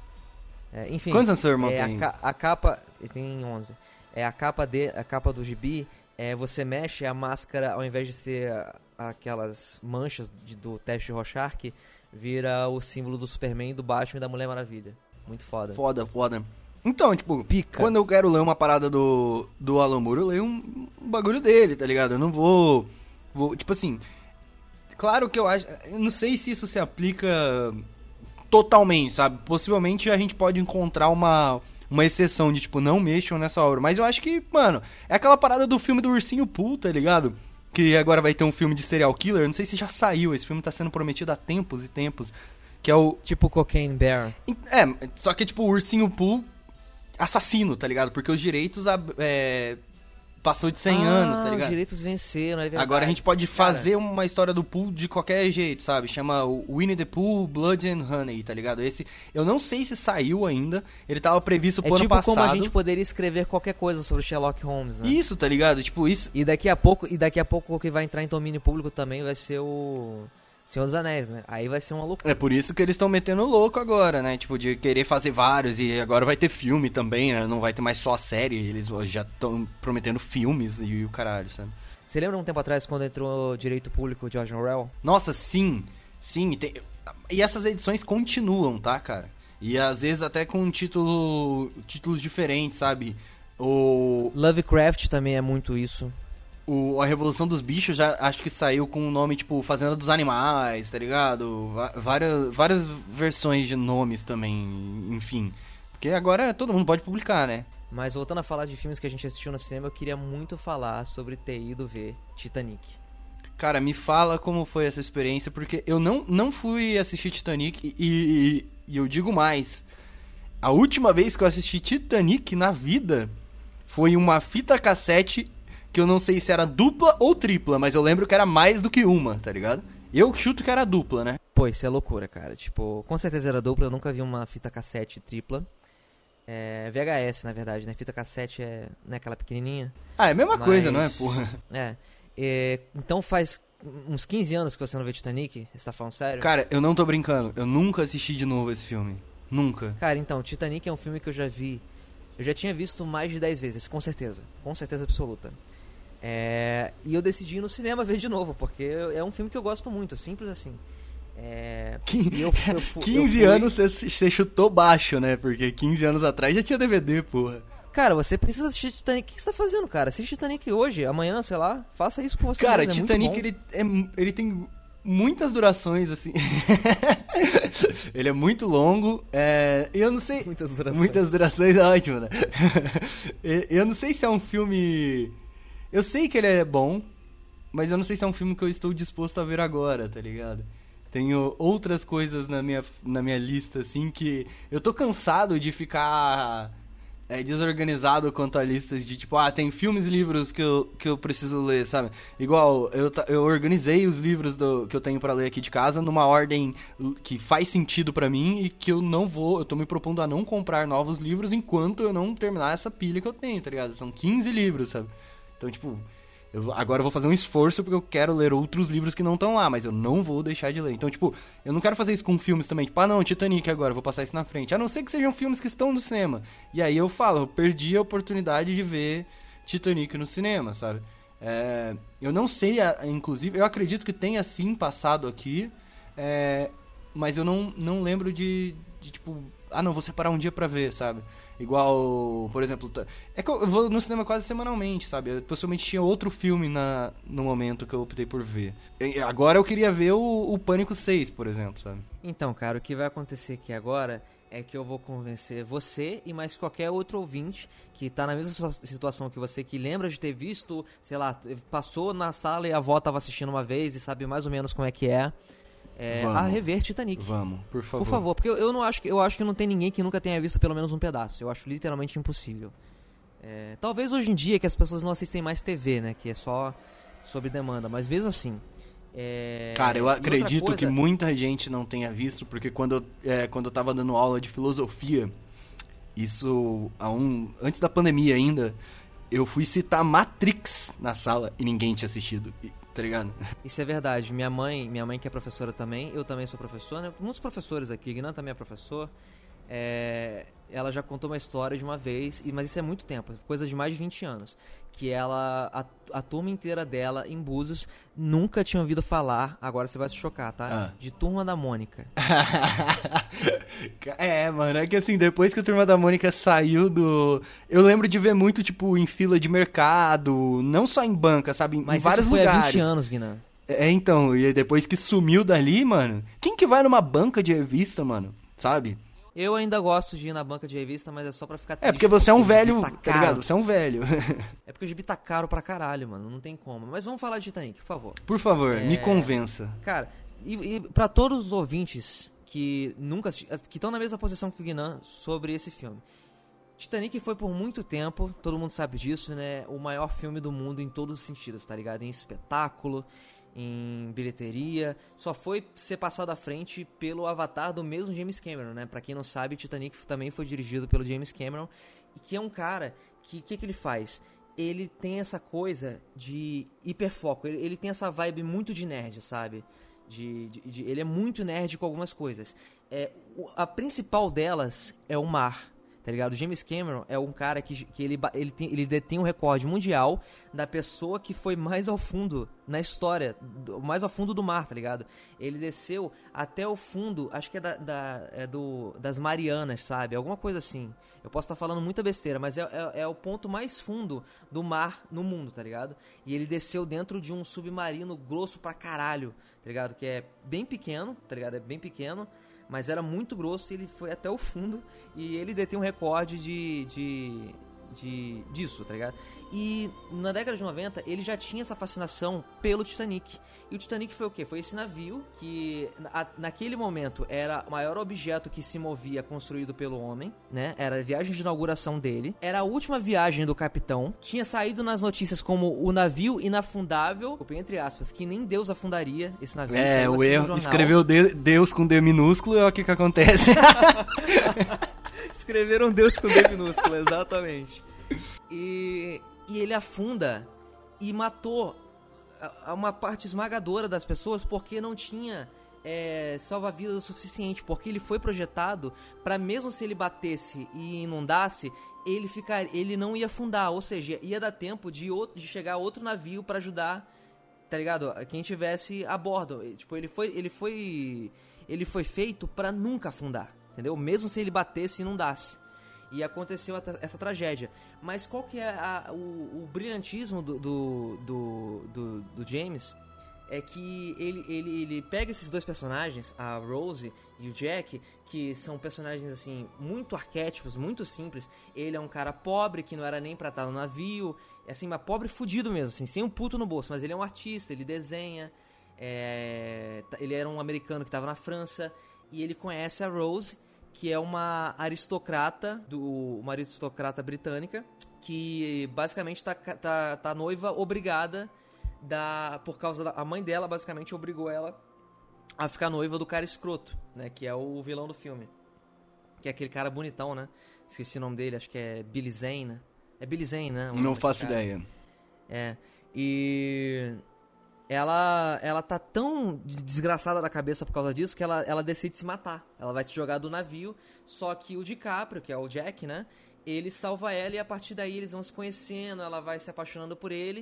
É, enfim... Quantos anos seu irmão é, tem? A, ca- a capa... Ele tem onze. É a capa, de, a capa do gibi, é, você mexe a máscara, ao invés de ser a, aquelas manchas de, do teste de Rorschach, vira o símbolo do Superman, do Batman e da Mulher Maravilha. Muito foda. Foda, foda. Então, tipo, Pica. Quando eu quero ler uma parada do, do Alan Moore, eu leio um, um bagulho dele, tá ligado? Eu não vou, vou... Tipo assim... Claro que eu acho... Eu não sei se isso se aplica totalmente, sabe? Possivelmente a gente pode encontrar uma... Uma exceção de, tipo, não mexam nessa obra. Mas eu acho que, mano, é aquela parada do filme do Ursinho Pooh, tá ligado? Que agora vai ter um filme de serial killer. Não sei se já saiu. Esse filme tá sendo prometido há tempos e tempos. Que é o... Tipo Cocaine Bear. É, só que é tipo o Ursinho Pooh assassino, tá ligado? Porque os direitos é, passou de cem ah, anos, tá ligado? Os direitos venceram, é verdade. Agora a gente pode Cara, fazer uma história do Pooh de qualquer jeito, sabe? Chama o Winnie the Pooh, Blood and Honey, tá ligado? Esse, eu não sei se saiu ainda, ele tava previsto pro é ano tipo passado. como a gente poderia escrever qualquer coisa sobre Sherlock Holmes, né? Isso, tá ligado? Tipo, isso... E daqui a pouco, e daqui a pouco o que vai entrar em domínio público também vai ser o Senhor dos Anéis, né? Aí vai ser uma loucura. É por isso que eles estão metendo louco agora, né? Tipo, de querer fazer vários. E agora vai ter filme também, né? Não vai ter mais só a série. Eles já estão prometendo filmes e o caralho, sabe? Você lembra um tempo atrás quando entrou Direito Público de George Orwell? Nossa, sim. Sim. Tem... E essas edições continuam, tá, cara? E às vezes até com título... títulos diferentes, sabe? O... Lovecraft também é muito isso. O, a Revolução dos Bichos já acho que saiu com o nome, tipo, Fazenda dos Animais, tá ligado? Va- várias, várias versões de nomes também, enfim. Porque agora todo mundo pode publicar, né? Mas voltando a falar de filmes que a gente assistiu no cinema, eu queria muito falar sobre ter ido ver Titanic. Cara, me fala como foi essa experiência, porque eu não, não fui assistir Titanic e, e, e eu digo mais. A última vez que eu assisti Titanic na vida foi uma fita cassete que eu não sei se era dupla ou tripla, mas eu lembro que era mais do que uma, tá ligado? Eu chuto que era dupla, né? Pô, isso é loucura, cara. Tipo, com certeza era dupla, eu nunca vi uma fita cassete tripla. É V H S, na verdade, né? Fita cassete é, né, aquela pequenininha. Ah, é a mesma Mas... coisa, não é, porra? É. é. Então faz uns quinze anos que você não vê Titanic? Você tá falando sério? Cara, eu não tô brincando. Eu nunca assisti de novo esse filme. Nunca. Cara, então, Titanic é um filme que eu já vi... Eu já tinha visto mais de dez vezes, com certeza. Com certeza absoluta. É, e eu decidi ir no cinema ver de novo, porque é um filme que eu gosto muito, simples assim. É, e eu, eu, fu- quinze eu fui... anos você chutou baixo, né? Porque quinze anos atrás já tinha D V D, porra. Cara, você precisa assistir Titanic. O que você tá fazendo, cara? Assiste Titanic hoje, amanhã, sei lá. Faça isso por você Cara, mesmo, é Titanic, muito bom. ele, é, ele tem muitas durações, assim. Ele é muito longo. É, eu não sei... Muitas durações. Muitas durações é ótimo, né? Eu não sei se é um filme... Eu sei que ele é bom, mas eu não sei se é um filme que eu estou disposto a ver agora, tá ligado? Tenho outras coisas na minha, na minha lista, assim, que eu tô cansado de ficar é, desorganizado quanto a listas de, tipo, ah, tem filmes e livros que eu, que eu preciso ler, sabe? Igual, eu, eu organizei os livros do, que eu tenho pra ler aqui de casa numa ordem que faz sentido pra mim e que eu não vou, eu tô me propondo a não comprar novos livros enquanto eu não terminar essa pilha que eu tenho, tá ligado? São quinze livros, sabe? Então, tipo, eu, agora eu vou fazer um esforço porque eu quero ler outros livros que não estão lá, mas eu não vou deixar de ler. Então, tipo, eu não quero fazer isso com filmes também. Tipo, ah, não, Titanic agora, vou passar isso na frente. A não ser que sejam filmes que estão no cinema. E aí eu falo, eu perdi a oportunidade de ver Titanic no cinema, sabe? É, eu não sei, inclusive, eu acredito que tenha sim passado aqui, é, mas eu não, não lembro de, de, tipo, ah, não, vou separar um dia pra ver, sabe? Igual, por exemplo, é que eu vou no cinema quase semanalmente, sabe? Eu possivelmente tinha outro filme na, no momento que eu optei por ver. E agora eu queria ver o, o Pânico seis, por exemplo, sabe? Então, cara, o que vai acontecer aqui agora é que eu vou convencer você e mais qualquer outro ouvinte que tá na mesma situação que você, que lembra de ter visto, sei lá, passou na sala e a avó tava assistindo uma vez e sabe mais ou menos como é que é. É, a rever Titanic. Vamos, por favor. Por favor, porque eu, eu não acho que eu acho que não tem ninguém que nunca tenha visto pelo menos um pedaço. Eu acho literalmente impossível. É, talvez hoje em dia que as pessoas não assistem mais T V, né? Que é só sob demanda, mas mesmo assim. É, Cara, eu acredito coisa... que muita gente não tenha visto, porque quando eu, é, quando eu tava dando aula de filosofia, isso há um, antes da pandemia ainda, eu fui citar Matrix na sala e ninguém tinha assistido. Tá ligado? Isso é verdade. Minha mãe, minha mãe que é professora também, eu também sou professor, né? Muitos professores aqui, Guinan também é professor. É, ela já contou uma história de uma vez, mas isso é muito tempo, coisa de mais de vinte anos, que ela, a, a turma inteira dela em Búzios nunca tinha ouvido falar, agora você vai se chocar, tá? Ah. De Turma da Mônica. É, mano, é que assim, depois que a Turma da Mônica saiu do... Eu lembro de ver muito, tipo, em fila de mercado, não só em banca, sabe? Mas em vários isso foi lugares. há vinte anos, Guinan. É, então, e depois que sumiu dali, mano, quem que vai numa banca de revista, mano, sabe? Eu ainda gosto de ir na banca de revista, mas é só pra ficar triste. É, porque você é um velho, tá, tá ligado? Você é um velho. É porque o gibi tá caro pra caralho, mano, não tem como. Mas vamos falar de Titanic, por favor. Por favor, É... me convença. Cara, e, e pra todos os ouvintes que nunca assisti- que estão na mesma posição que o Guinan sobre esse filme. Titanic foi por muito tempo, todo mundo sabe disso, né? O maior filme do mundo em todos os sentidos, tá ligado? Em espetáculo, em bilheteria, só foi ser passado à frente pelo Avatar do mesmo James Cameron, né? Pra quem não sabe, Titanic também foi dirigido pelo James Cameron, e que é um cara que, que que ele faz? Ele tem essa coisa de hiperfoco, ele, ele tem essa vibe muito de nerd, sabe? De, de, de, ele é muito nerd com algumas coisas. É, o, a principal delas é o mar, tá ligado? O James Cameron é um cara que, que ele, ele, tem, ele detém um recorde mundial da pessoa que foi mais ao fundo na história, do, mais ao fundo do mar, tá ligado? Ele desceu até o fundo, acho que é, da, da, é do, das Marianas, sabe? Alguma coisa assim. Eu posso estar falando muita besteira, mas é, é, é o ponto mais fundo do mar no mundo, tá ligado? E ele desceu dentro de um submarino grosso pra caralho, tá ligado? Que é bem pequeno, tá ligado? É bem pequeno, mas era muito grosso e ele foi até o fundo e ele detém um recorde de, de, de, disso, tá ligado? E na década de noventa ele já tinha essa fascinação pelo Titanic. E o Titanic foi o quê? Foi esse navio que a, naquele momento era o maior objeto que se movia construído pelo homem, né? Era a viagem de inauguração dele. Era a última viagem do capitão. Tinha saído nas notícias como o navio inafundável, entre aspas, que nem Deus afundaria esse navio. É, o assim erro, escreveu de, Deus com D minúsculo e olha o que que acontece. Escreveram Deus com D minúsculo, exatamente. E, e ele afunda e matou uma parte esmagadora das pessoas porque não tinha é, salva-vidas o suficiente, porque ele foi projetado para mesmo se ele batesse e inundasse, ele, ficar, ele não ia afundar, ou seja, ia dar tempo de, outro, de chegar outro navio para ajudar, tá ligado? Quem tivesse a bordo. Tipo, ele foi, ele foi, ele foi feito para nunca afundar, entendeu? Mesmo se ele batesse e inundasse. E aconteceu essa tragédia. Mas qual que é a, o, o brilhantismo do, do, do, do, do James? É que ele, ele, ele pega esses dois personagens, a Rose e o Jack, que são personagens assim muito arquétipos, muito simples. Ele é um cara pobre que não era nem pra estar no navio, assim, mas pobre fudido mesmo, assim, sem um puto no bolso. Mas ele é um artista, ele desenha, é, ele era um americano que estava na França e ele conhece a Rose, que é uma aristocrata, do, uma aristocrata britânica, que basicamente tá, tá, tá noiva obrigada, da, por causa da a mãe dela, basicamente obrigou ela a ficar noiva do cara escroto, né, que é o vilão do filme. Que é aquele cara bonitão, né? Esqueci o nome dele, acho que é Billy Zane, né? É Billy Zane, né? Não faço ideia. É, e... Ela, ela tá tão desgraçada da cabeça por causa disso que ela, ela decide se matar. Ela vai se jogar do navio, só que o DiCaprio, que é o Jack, né? Ele salva ela e a partir daí eles vão se conhecendo, ela vai se apaixonando por ele.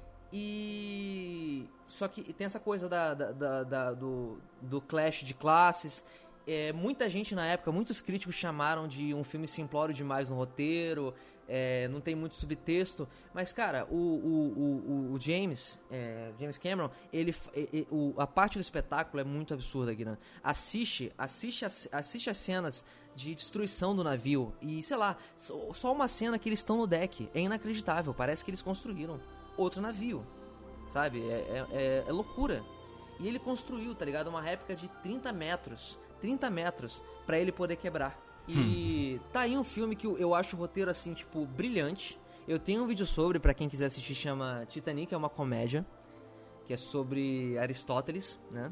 E... Só que tem essa coisa da, da, da, da, do, do clash de classes. É, muita gente na época, muitos críticos chamaram de um filme simplório demais no roteiro, é, não tem muito subtexto, mas cara, o, o, o, o James, é, James Cameron, ele, ele, o, a parte do espetáculo é muito absurda aqui, né? Assiste, assiste, assiste as cenas de destruição do navio e sei lá, só uma cena que eles estão no deck, é inacreditável, parece que eles construíram outro navio, sabe? É, é, é loucura. E ele construiu, tá ligado? Uma réplica de trinta metros. trinta metros pra ele poder quebrar. E hum. tá aí um filme que eu acho o roteiro, assim, tipo, brilhante. Eu tenho um vídeo sobre, pra quem quiser assistir, chama Titanic, é uma comédia. Que é sobre Aristóteles, né?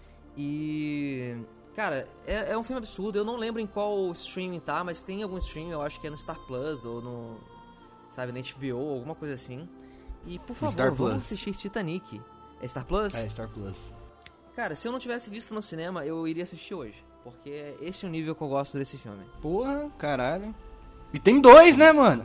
E... Cara, é, é um filme absurdo. Eu não lembro em qual streaming tá, mas tem algum streaming, eu acho que é no Star Plus ou no... Sabe, na H B O, alguma coisa assim. E, por favor, Star vamos Plus. assistir Titanic. É Star Plus? É, Star Plus. Cara, se eu não tivesse visto no cinema, eu iria assistir hoje. Porque esse é o nível que eu gosto desse filme. Porra, caralho. E tem dois, né, mano?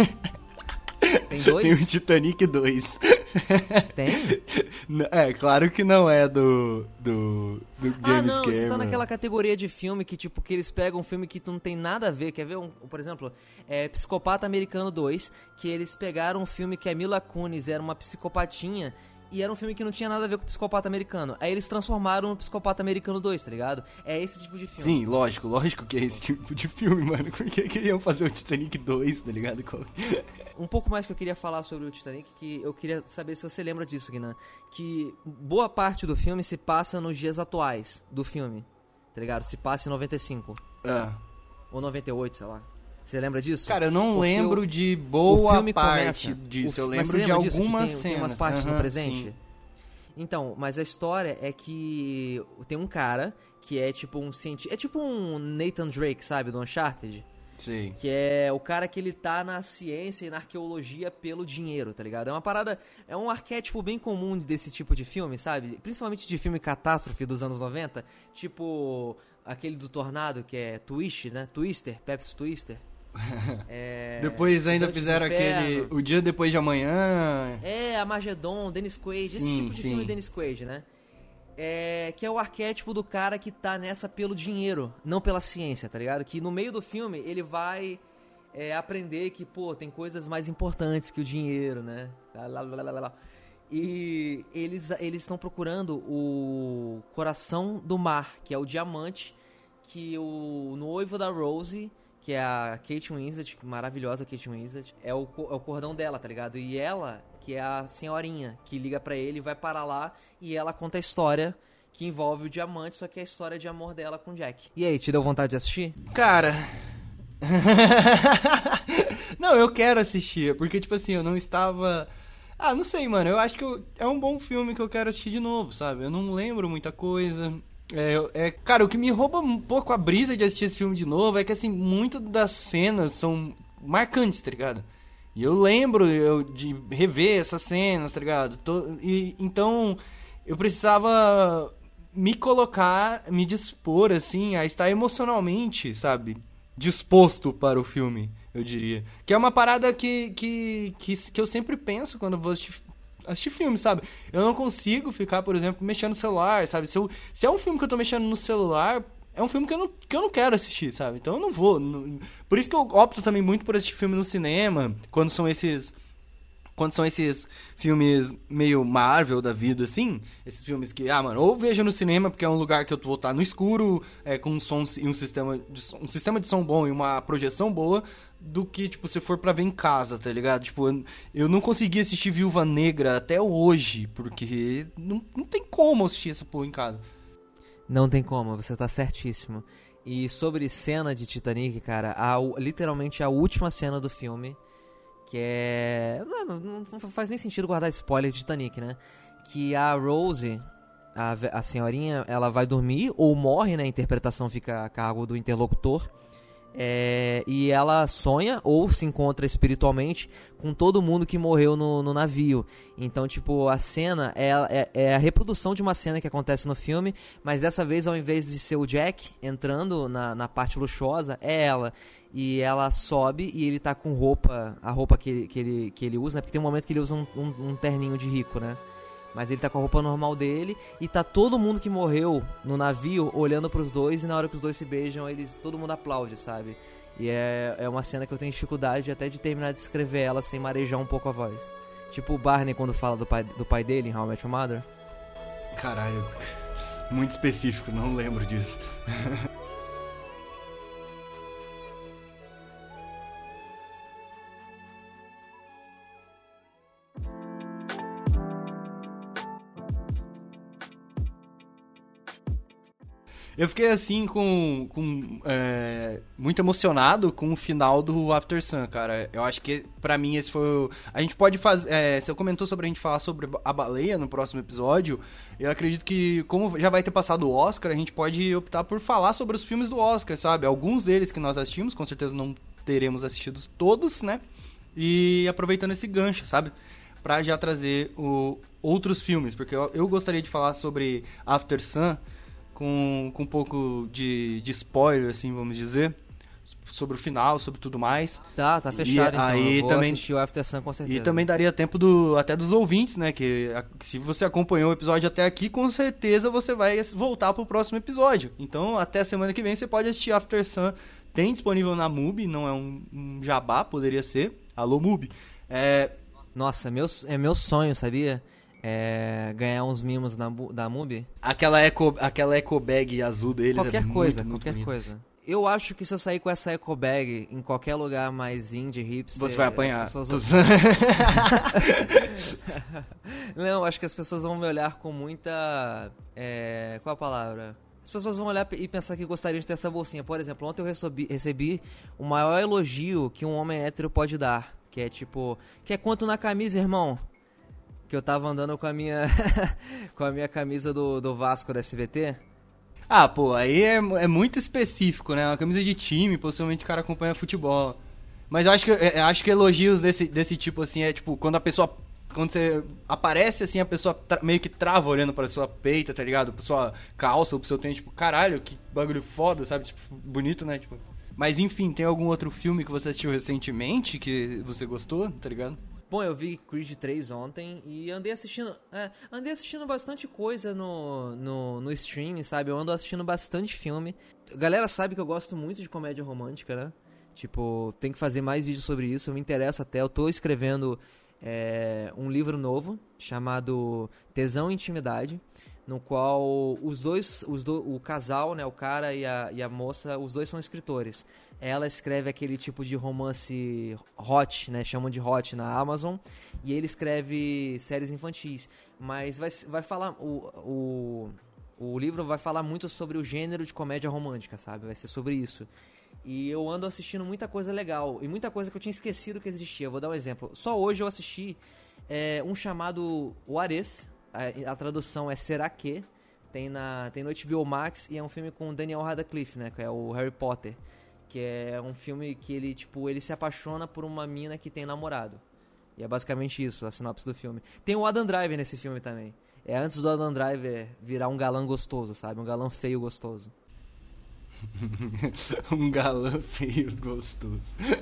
Tem dois? Tem o Titanic dois. Tem? É, claro que não é do, do, do James Ah, não, Cameron. isso tá naquela categoria de filme que, tipo, que eles pegam um filme que não tem nada a ver. Quer ver, um, por exemplo, é Psicopata Americano dois, que eles pegaram um filme que a Mila Kunis era uma psicopatinha e era um filme que não tinha nada a ver com o Psicopata Americano. Aí eles transformaram no Psicopata Americano dois, tá ligado? É esse tipo de filme. Sim, lógico, lógico que é esse tipo de filme, mano. Por que queriam fazer o Titanic dois, tá ligado? Um pouco mais que eu queria falar sobre o Titanic, que eu queria saber se você lembra disso, Guinan. Que boa parte do filme se passa nos dias atuais do filme, tá ligado? Se passa em noventa e cinco. É. Ou noventa e oito, sei lá. Você lembra disso? Cara, eu não Porque lembro o, de boa o filme parte começa, disso. O, eu lembro de disso, algumas tem, cenas. Tem umas partes uhum, no presente? Sim. Então, mas a história é que tem um cara que é tipo um cientista... É tipo um Nathan Drake, sabe? Do Uncharted. Sim. Que é o cara que ele tá na ciência e na arqueologia pelo dinheiro, tá ligado? É uma parada... É um arquétipo bem comum desse tipo de filme, sabe? Principalmente de filme catástrofe dos anos noventa. Tipo aquele do Tornado, que é Twist, né? Twister, Pepsi Twister. É, depois ainda Dantes fizeram Inferno. aquele O Dia Depois de Amanhã. É, Armageddon, Dennis Quaid, esse Sim, tipo de sim. filme Dennis Quaid, né? É, que é o arquétipo do cara que tá nessa pelo dinheiro, não pela ciência, tá ligado? Que no meio do filme ele vai é, aprender que, pô, tem coisas mais importantes que o dinheiro, né? Lá, lá, lá, lá, lá. E eles eles estão procurando o coração do mar, que é o diamante que o noivo da Rose, que é a Kate Winslet, maravilhosa Kate Winslet, é o, é o cordão dela, tá ligado? E ela, que é a senhorinha, que liga pra ele, vai parar lá e ela conta a história que envolve o diamante, só que é a história de amor dela com o Jack. E aí, te deu vontade de assistir? Cara... Não, eu quero assistir, porque, tipo assim, eu não estava... Ah, não sei, mano, eu acho que eu... é um bom filme que eu quero assistir de novo, sabe? Eu não lembro muita coisa... É, é, cara, o que me rouba um pouco a brisa de assistir esse filme de novo é que, assim, muitas das cenas são marcantes, tá ligado? E eu lembro eu, de rever essas cenas, tá ligado? Tô, e, então, eu precisava me colocar, me dispor, assim, a estar emocionalmente, sabe? Disposto para o filme, eu diria. Que é uma parada que, que, que, que eu sempre penso quando eu vou assistir assistir filme, sabe? Eu não consigo ficar, por exemplo, mexendo no celular, sabe? Se, eu, se é um filme que eu tô mexendo no celular, é um filme que eu não, que eu não quero assistir, sabe? Então eu não vou. Não... Por isso que eu opto também muito por assistir filme no cinema, quando são esses... Quando são esses filmes meio Marvel da vida, assim, esses filmes que, ah, mano, ou vejo no cinema, porque é um lugar que eu vou estar no escuro, é, com um som e um sistema de som, um sistema de som bom e uma projeção boa, do que, tipo, se for pra ver em casa, tá ligado? Tipo, eu, eu não consegui assistir Viúva Negra até hoje, porque não, não tem como assistir essa porra em casa. Não tem como, você tá certíssimo. E sobre cena de Titanic, cara, a, literalmente a última cena do filme, que é... Não, não, não faz nem sentido guardar spoiler de Titanic, né? Que a Rose, a, a senhorinha, ela vai dormir ou morre, né? A interpretação fica a cargo do interlocutor. É, e ela sonha ou se encontra espiritualmente com todo mundo que morreu no, no navio. Então, tipo, a cena é, é, é a reprodução de uma cena que acontece no filme, mas dessa vez, ao invés de ser o Jack entrando na, na parte luxuosa, é ela. E ela sobe e ele tá com roupa, a roupa que ele, que ele, que ele usa, né? Porque tem um momento que ele usa um, um, um terninho de rico, né? Mas ele tá com a roupa normal dele e tá todo mundo que morreu no navio olhando pros dois, e na hora que os dois se beijam, eles, todo mundo aplaude, sabe? E é, é uma cena que eu tenho dificuldade até de terminar de escrever ela sem marejar um pouco a voz. Tipo o Barney quando fala do pai, do pai dele em How I Met Your Mother. Caralho, muito específico, não lembro disso. Eu fiquei assim com, com é, muito emocionado com o final do After Sun, cara. Eu acho que pra mim esse foi o... A gente pode fazer... É, você comentou sobre a gente falar sobre a baleia no próximo episódio. Eu acredito que, como já vai ter passado o Oscar, a gente pode optar por falar sobre os filmes do Oscar, sabe? Alguns deles que nós assistimos, com certeza não teremos assistido todos, né? E aproveitando esse gancho, sabe? Pra já trazer o, outros filmes, porque eu, eu gostaria de falar sobre After Sun com, com um pouco de, de spoiler, assim, vamos dizer, sobre o final, sobre tudo mais. Tá, tá fechado, e então. Aí eu vou também, assistir o After Sun com certeza. E também daria tempo do, até dos ouvintes, né, que a, se você acompanhou o episódio até aqui, com certeza você vai voltar pro próximo episódio. Então, até a semana que vem você pode assistir After Sun. Tem disponível na Mubi, não é um, um jabá, poderia ser. Alô, Mubi. É... Nossa, meu, é meu sonho, sabia? É, ganhar uns mimos na, da Mubi. Aquela eco, aquela eco bag azul deles qualquer é coisa, muito, muito qualquer bonito. coisa. Eu acho que se eu sair com essa eco bag em qualquer lugar mais indie, hipster... Você vai apanhar. As pessoas... Não, acho que as pessoas vão me olhar com muita... É, qual a palavra? As pessoas vão olhar e pensar que gostariam de ter essa bolsinha. Por exemplo, ontem eu recebi, recebi o maior elogio que um homem hétero pode dar. Que é tipo... Quer quanto na camisa, irmão? Que eu tava andando com a minha com a minha camisa do, do Vasco da S B T. Ah, pô, aí é, é muito específico, né? Uma camisa de time, possivelmente o cara acompanha futebol. Mas eu acho que, eu acho que elogios desse, desse tipo, assim, é tipo, quando a pessoa... Quando você aparece, assim, a pessoa tra- meio que trava olhando pra sua peita, tá ligado? Pra sua calça ou pro seu tênis, tipo, caralho, que bagulho foda, sabe? Tipo, bonito, né? Tipo... Mas enfim, tem algum outro filme que você assistiu recentemente que você gostou, tá ligado? Bom, eu vi Creed três ontem e andei assistindo é, andei assistindo bastante coisa no, no, no streaming, sabe? Eu ando assistindo bastante filme. A galera sabe que eu gosto muito de comédia romântica, né? Tipo, tem que fazer mais vídeos sobre isso, eu me interesso até. Eu tô escrevendo é, um livro novo chamado Tesão e Intimidade, no qual os dois, os do, o casal, né, o cara e a, e a moça, os dois são escritores. Ela escreve aquele tipo de romance hot, né, chamam de hot na Amazon, e ele escreve séries infantis. Mas vai, vai falar, o, o, o livro vai falar muito sobre o gênero de comédia romântica, sabe? Vai ser sobre isso. E eu ando assistindo muita coisa legal, e muita coisa que eu tinha esquecido que existia. Eu vou dar um exemplo. Só hoje eu assisti é, um chamado What If, a, a tradução é Será Que? Tem, na, tem no H B O Max, e é um filme com o Daniel Radcliffe, né, que é o Harry Potter. Que é um filme que ele, tipo, ele se apaixona por uma mina que tem namorado. E é basicamente isso, a sinopse do filme. Tem o Adam Driver nesse filme também. É antes do Adam Driver virar um galã gostoso, sabe? Um galã feio gostoso. Um galã feio gostoso.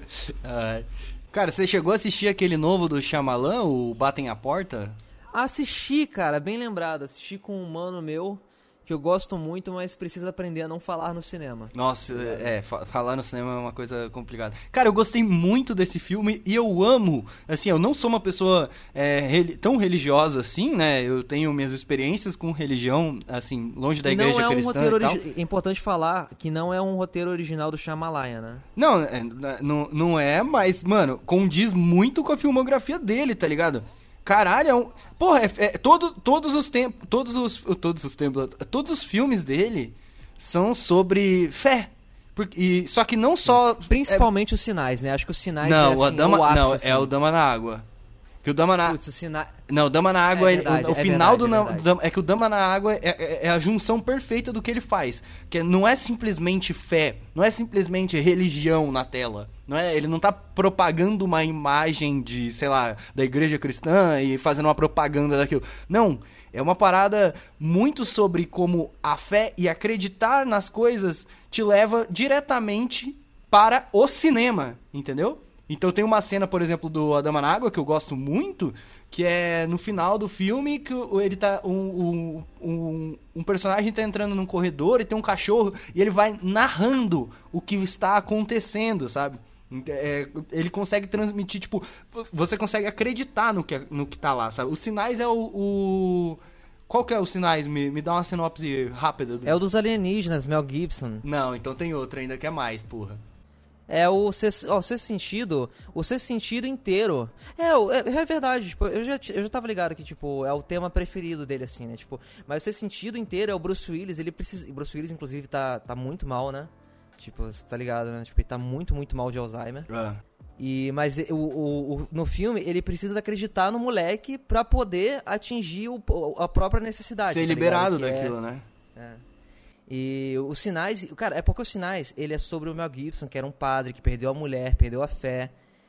Ai. Cara, você chegou a assistir aquele novo do Shyamalan, o Batem a Porta? Assisti, cara, bem lembrado. Assisti com um mano meu que eu gosto muito, mas precisa aprender a não falar no cinema. Nossa, é, é, falar no cinema é uma coisa complicada. Cara, eu gostei muito desse filme e eu amo, assim, eu não sou uma pessoa é, reli- tão religiosa assim, né? Eu tenho minhas experiências com religião, assim, longe da e igreja não é um cristã roteiro e tal. origi- É importante falar que não é um roteiro original do Shyamalan, né? Não, é, não, não é, mas, mano, condiz muito com a filmografia dele, tá ligado? Caralho, é um... Porra, é, é, todo, todos os tempos... Todos os... Todos os tempos... Todos os filmes dele são sobre fé. Porque, e, só que não só... Principalmente é... os sinais, né? Acho que os sinais não, é, assim, o Dama, o ápice, não, assim. é o Dama na Água. Que o Dama na... Putz, o sina... Não, o Dama na Água... É ele, verdade, o, o é final verdade, do... é, É que o Dama na Água é, é, é a junção perfeita do que ele faz. Que não é simplesmente fé. Não é simplesmente religião na tela. Não é, ele não tá propagando uma imagem de, sei lá, da igreja cristã e fazendo uma propaganda daquilo. Não, é uma parada muito sobre como a fé e acreditar nas coisas te leva diretamente para o cinema, entendeu? Então tem uma cena, por exemplo, do A Dama na Água, que eu gosto muito, que é no final do filme, que ele tá um, um, um, um personagem tá entrando num corredor e tem um cachorro, e ele vai narrando o que está acontecendo, sabe? É, ele consegue transmitir, tipo, você consegue acreditar no que, no que tá lá, sabe? Os sinais é o... o... Qual que é os sinais? Me, me dá uma sinopse rápida. É o dos alienígenas, Mel Gibson. Não, então tem outro ainda que é mais, porra. É o sexto, ó, o sexto sentido, o sexto sentido inteiro. É, é, é verdade, tipo, eu já, eu já tava ligado que, tipo, é o tema preferido dele, assim, né? Tipo, mas o sexto sentido inteiro é o Bruce Willis, ele precisa... Bruce Willis, inclusive, tá, tá muito mal, né? Tipo, você tá ligado, né? Tipo, ele tá muito, muito mal de Alzheimer. Ah. E, mas o, o, o, no filme, ele precisa acreditar no moleque pra poder atingir o, a própria necessidade. Ser tá liberado ligado? daquilo, é, né? É. E os sinais... Cara, é porque os sinais, ele é sobre o Mel Gibson, que era um padre que perdeu a mulher, perdeu a fé.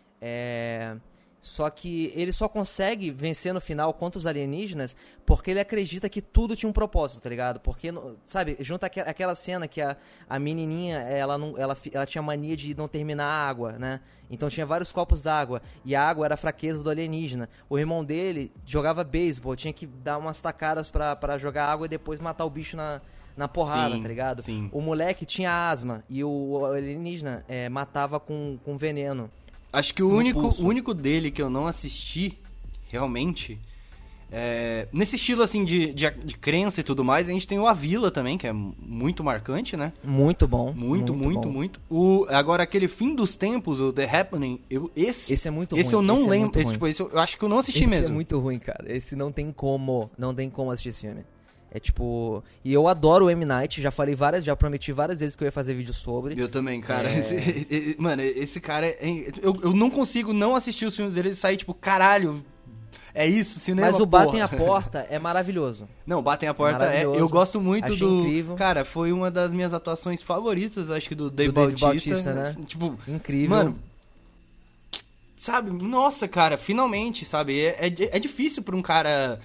É... Só que ele só consegue vencer no final contra os alienígenas porque ele acredita que tudo tinha um propósito, tá ligado? Porque, sabe, junta aquela cena que a, a menininha, ela, não, ela, ela tinha mania de não terminar a água, né? Então tinha vários copos d'água e a água era a fraqueza do alienígena. O irmão dele jogava beisebol, tinha que dar umas tacadas pra, pra jogar água e depois matar o bicho na, na porrada, sim, tá ligado? Sim. O moleque tinha asma e o, o alienígena é, matava com, com veneno. Acho que o único, o único dele que eu não assisti, realmente, é... nesse estilo assim de, de, de crença e tudo mais, a gente tem o A Vila também, que é muito marcante, né? Muito bom. Muito, muito, muito. muito. O, agora, aquele Fim dos Tempos, o The Happening, eu, esse... Esse é muito esse ruim. Eu não esse lembro, é esse, tipo, esse eu, eu acho que eu não assisti esse mesmo. Esse é muito ruim, cara. Esse não tem como, não tem como assistir esse filme. É tipo... E eu adoro o M. Night, já falei várias, já prometi várias vezes que eu ia fazer vídeo sobre. Eu também, cara. É... Esse, mano, esse cara... É, eu, eu não consigo não assistir os filmes dele e sair tipo, caralho, é isso, cinema, Mas o porra. Batem a Porta é maravilhoso. Não, Batem a Porta é... Eu gosto muito Achei do... incrível. Cara, foi uma das minhas atuações favoritas, acho que do Dave, do Dave Bautista. Bautista, né? Tipo... Incrível. Mano... Sabe? Nossa, cara, finalmente, sabe? É, é, é difícil pra um cara...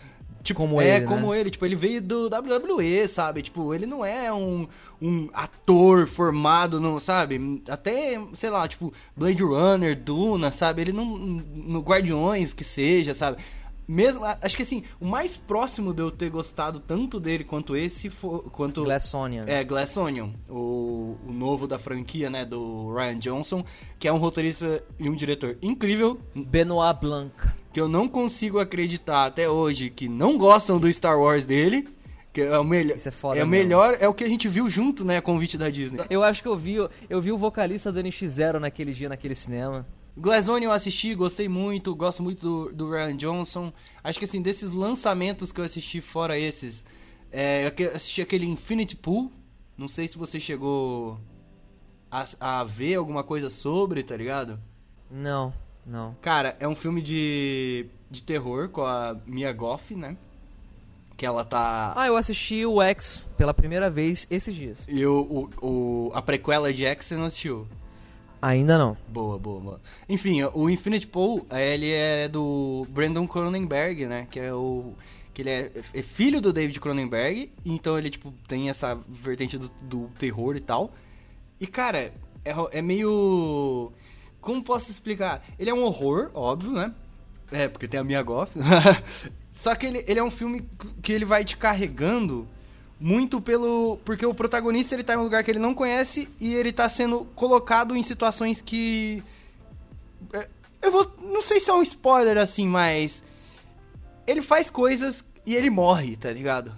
Tipo, como é ele, como né? ele, tipo, ele veio do W W E, sabe? Tipo, ele não é um, um ator formado, no, sabe? Até, sei lá, tipo, Blade Runner, Duna, sabe? Ele não, no Guardiões, que seja, sabe? Mesmo, acho que assim, o mais próximo de eu ter gostado tanto dele quanto esse, for, quanto... Glass Onion. É, Glass Onion, o, o novo da franquia, né, do Rian Johnson, que é um roteirista e um diretor incrível. Benoit Blanc. Que eu não consigo acreditar até hoje que não gostam do Star Wars dele. Que é o melhor. Isso é foda É o mesmo. melhor, é o que a gente viu junto, né, a convite da Disney. Eu acho que eu vi, eu vi o vocalista do N X Zero naquele dia, naquele cinema. Glass Onion eu assisti, gostei muito, gosto muito do, do Rian Johnson. Acho que assim, desses lançamentos que eu assisti fora esses, é, eu assisti aquele Infinity Pool. Não sei se você chegou a, a ver alguma coisa sobre, tá ligado? Não, não. Cara, é um filme de, de terror com a Mia Goth, né? Que ela tá... Ah, eu assisti o X pela primeira vez esses dias. E o, o, o, a prequela de X você não assistiu? Ainda não. Boa, boa, boa. Enfim, o Infinity Pool, ele é do Brandon Cronenberg, né? Que é o... Que ele é, é filho do David Cronenberg. Então ele, tipo, tem essa vertente do, do terror e tal. E, cara, é, é meio... Como posso explicar? Ele é um horror, óbvio, né? É, porque tem a Mia Goth. Só que ele, ele é um filme que ele vai te carregando muito pelo... Porque o protagonista, ele tá em um lugar que ele não conhece e ele tá sendo colocado em situações que... Eu vou... Não sei se é um spoiler, assim, mas... Ele faz coisas e ele morre, tá ligado?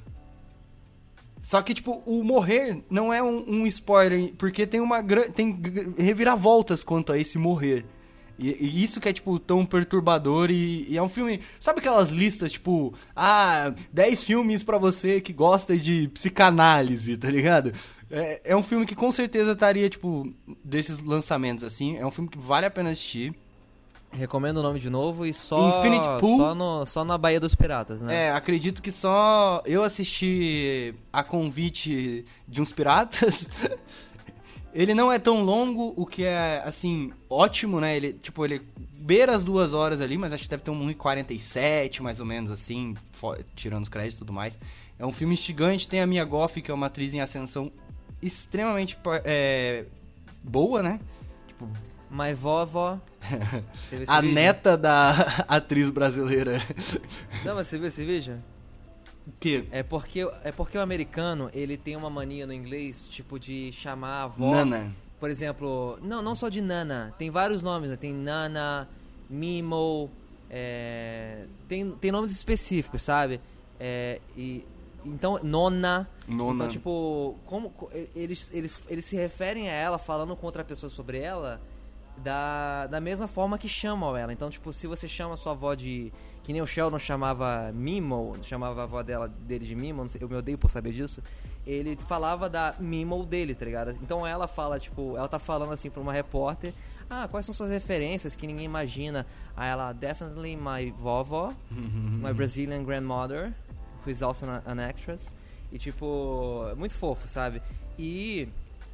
Só que, tipo, o morrer não é um, um spoiler, porque tem uma gran... tem reviravoltas quanto a esse morrer. E, e isso que é, tipo, tão perturbador e, e é um filme... Sabe aquelas listas, tipo... Ah, dez filmes pra você que gosta de psicanálise, tá ligado? É, é um filme que com certeza estaria, tipo, desses lançamentos, assim. É um filme que vale a pena assistir. Recomendo o nome de novo e só... Infinity Pool. Só, no, só na Baía dos Piratas, né? É, acredito que só eu assisti a convite de uns piratas. Ele não é tão longo, o que é, assim, ótimo, né? Ele, tipo, ele beira as duas horas ali, mas acho que deve ter um um e quarenta e sete, mais ou menos, assim, tirando os créditos e tudo mais. É um filme instigante, tem a Mia Goth, que é uma atriz em ascensão extremamente é, boa, né? Tipo... My Vovó... Você viu esse a vídeo? neta da atriz brasileira. Não, mas você viu esse vídeo? O quê? É porque, é porque o americano, ele tem uma mania no inglês, tipo, de chamar a avó... Nana. Por exemplo, não, não só de Nana, tem vários nomes, né? Tem Nana, Mimo, é, tem, tem nomes específicos, sabe? É, e, então, Nona. Nona. Então, tipo, como eles, eles, eles se referem a ela falando com outra pessoa sobre ela da, da mesma forma que chamam ela. Então, tipo, se você chama a sua avó de... Que nem o Sheldon chamava Mimo, chamava a avó dela, dele de Mimo, não sei, eu me odeio por saber disso. Ele falava da Mimo dele, tá ligado? Então ela fala, tipo, ela tá falando assim pra uma repórter: ah, quais são suas referências que ninguém imagina? Aí ela, definitely my vovó, my Brazilian grandmother, who is also an actress. E tipo, muito fofo, sabe? E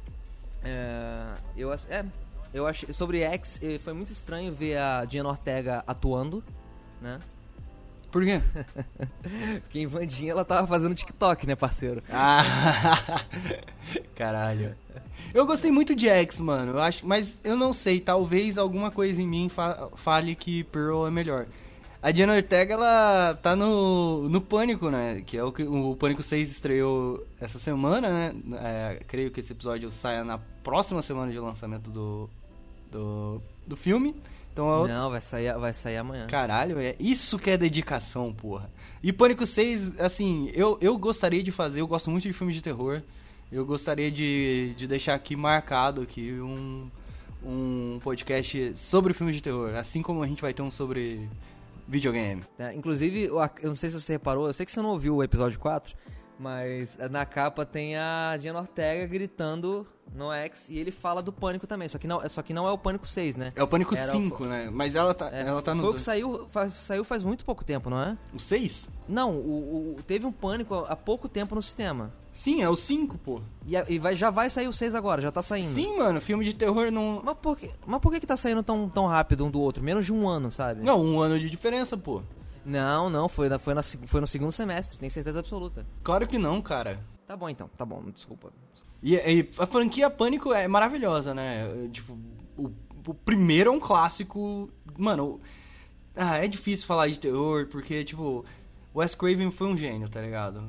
é, eu, é, eu achei, sobre X, foi muito estranho ver a Diana Ortega atuando, né? Por quê? Porque em Vandinha ela tava fazendo TikTok, né, parceiro? Ah, caralho. Eu gostei muito de X, mano. Eu acho, mas eu não sei, talvez alguma coisa em mim fa- fale que Pearl é melhor. A Diana Ortega, ela tá no, no Pânico, né? Que é o que o Pânico seis estreou essa semana, né? É, creio que esse episódio saia na próxima semana de lançamento do, do, do filme. Então, não, vai sair, vai sair amanhã. Caralho, é isso que é dedicação, porra. E Pânico seis, assim, eu, eu gostaria de fazer, eu gosto muito de filmes de terror. Eu gostaria de, de deixar aqui marcado aqui um, um podcast sobre filmes de terror. Assim como a gente vai ter um sobre videogame. É, inclusive, eu não sei se você reparou, eu sei que você não ouviu o episódio quatro, mas na capa tem a Diana Ortega gritando no X e ele fala do Pânico também, só que não, só que não é o Pânico seis, né? É o Pânico Era cinco, o, né? Mas ela tá, é, ela tá no... Foi o que saiu faz, saiu faz muito pouco tempo, não é? O seis? Não, o, o, teve um Pânico há pouco tempo no cinema. Sim, é o cinco, pô. E, e vai, já vai sair o seis agora, já tá saindo. Sim, mano, filme de terror não... Mas por que, mas por que que tá saindo tão, tão rápido um do outro? Menos de um ano, sabe? Não, um ano de diferença, pô. Não, não, foi, na, foi, na, foi no segundo semestre, tenho certeza absoluta. Claro que não, cara. Tá bom então, tá bom, desculpa. E, e a franquia Pânico é maravilhosa, né? Tipo, o, o primeiro é um clássico. Mano, ah, é difícil falar de terror, porque, tipo, Wes Craven foi um gênio, tá ligado?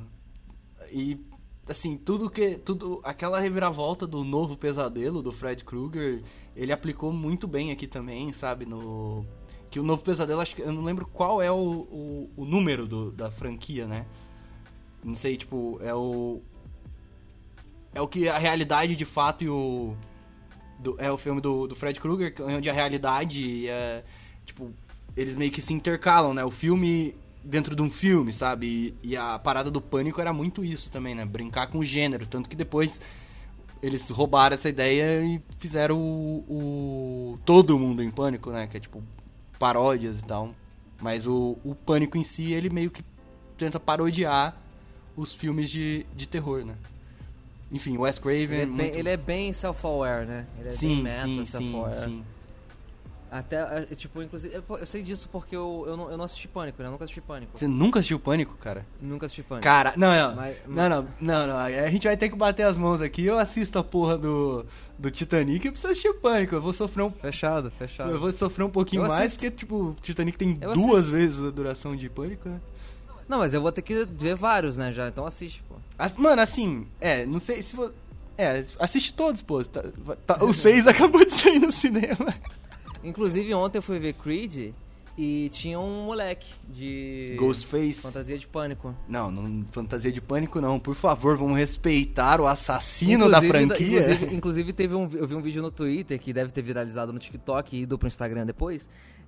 E, assim, tudo que. Tudo, aquela reviravolta do Novo Pesadelo, do Fred Krueger, ele aplicou muito bem aqui também, sabe? No. Que o Novo Pesadelo, acho que eu não lembro qual é o, o, o número do, da franquia, né? Não sei, tipo, é o. É o que a realidade de fato e o. Do, é o filme do, do Fred Krueger, onde a realidade é. Tipo, eles meio que se intercalam, né? O filme dentro de um filme, sabe? E, e a parada do Pânico era muito isso também, né? Brincar com o gênero. Tanto que depois eles roubaram essa ideia e fizeram o. o Todo Mundo em Pânico, né? Que é tipo paródias e tal. Mas o, o Pânico em si, ele meio que tenta parodiar os filmes de, de terror, né? Enfim, o Wes Craven... Ele é bem, muito... ele é bem self-aware, né? Ele é sim, bem meta, sim, self-aware. sim, sim. Até, tipo, inclusive... Eu, eu sei disso porque eu, eu, não, eu não assisti Pânico, né? Eu nunca assisti Pânico. Você nunca assistiu Pânico, cara? Nunca assisti Pânico. Cara, não, não. Mas- não, não, não, não. A gente vai ter que bater as mãos aqui. Eu assisto a porra do, do Titanic e preciso assistir Pânico. Eu vou sofrer um... Fechado, fechado. Eu vou sofrer um pouquinho Eu mais, assisto. porque, tipo, Titanic tem Eu duas assisto. vezes a duração de Pânico, né? Não, mas eu vou ter que ver vários, né, já. Então assiste, pô. As- Mano, assim, é, não sei se você... É, assiste todos, pô. Tá, tá, o seis acabou de sair no cinema. Inclusive, ontem eu fui ver Creed e tinha um moleque de... Ghostface. Fantasia de Pânico. Não, não, fantasia de Pânico não. Por favor, vamos respeitar o assassino da Inclusive, franquia. Inclusive, inclusive teve um, eu vi um vídeo no Twitter que deve ter viralizado no TikTok e ido pro Instagram depois,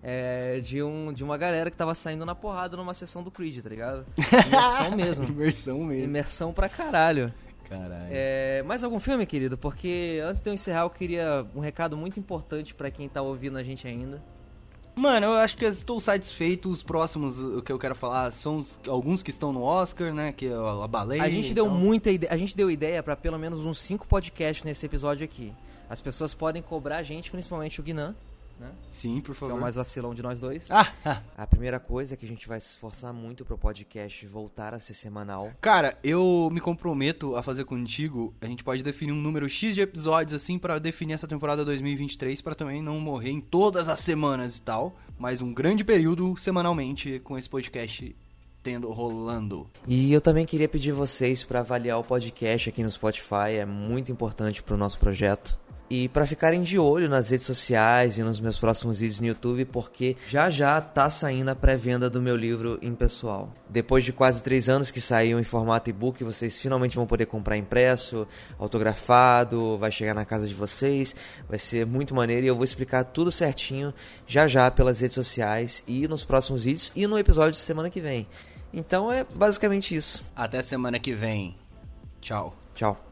é, de, um, de uma galera que tava saindo na porrada numa sessão do Creed, tá ligado? Imersão mesmo. Imersão mesmo. Imersão pra caralho. Caralho. É, mais algum filme, querido? Porque antes de eu encerrar, eu queria um recado muito importante pra quem tá ouvindo a gente ainda. Mano, eu acho que eu estou satisfeito. Os próximos, o que eu quero falar, são os- alguns que estão no Oscar, né? Que é a Baleia. A gente e deu tal. muita ideia, a gente deu ideia pra pelo menos uns cinco podcasts nesse episódio aqui. As pessoas podem cobrar a gente, principalmente o Guinan, né? Sim, por Que favor. é o mais vacilão de nós dois. Ah, ah. A primeira coisa é que a gente vai se esforçar muito pro podcast voltar a ser semanal. Cara, eu me comprometo a fazer contigo. A gente pode definir um número X de episódios, assim, pra definir essa temporada dois mil e vinte e três, pra também não morrer em todas as semanas e tal. Mas um grande período semanalmente com esse podcast tendo rolando. E eu também queria pedir vocês para avaliar o podcast aqui no Spotify, é muito importante pro nosso projeto. E para ficarem de olho nas redes sociais e nos meus próximos vídeos no YouTube, porque já já tá saindo a pré-venda do meu livro impessoal. Depois de quase três anos que saiu em formato e-book, vocês finalmente vão poder comprar impresso, autografado, vai chegar na casa de vocês, vai ser muito maneiro e eu vou explicar tudo certinho já já pelas redes sociais e nos próximos vídeos e no episódio de semana que vem. Então é basicamente isso. Até semana que vem. Tchau. Tchau.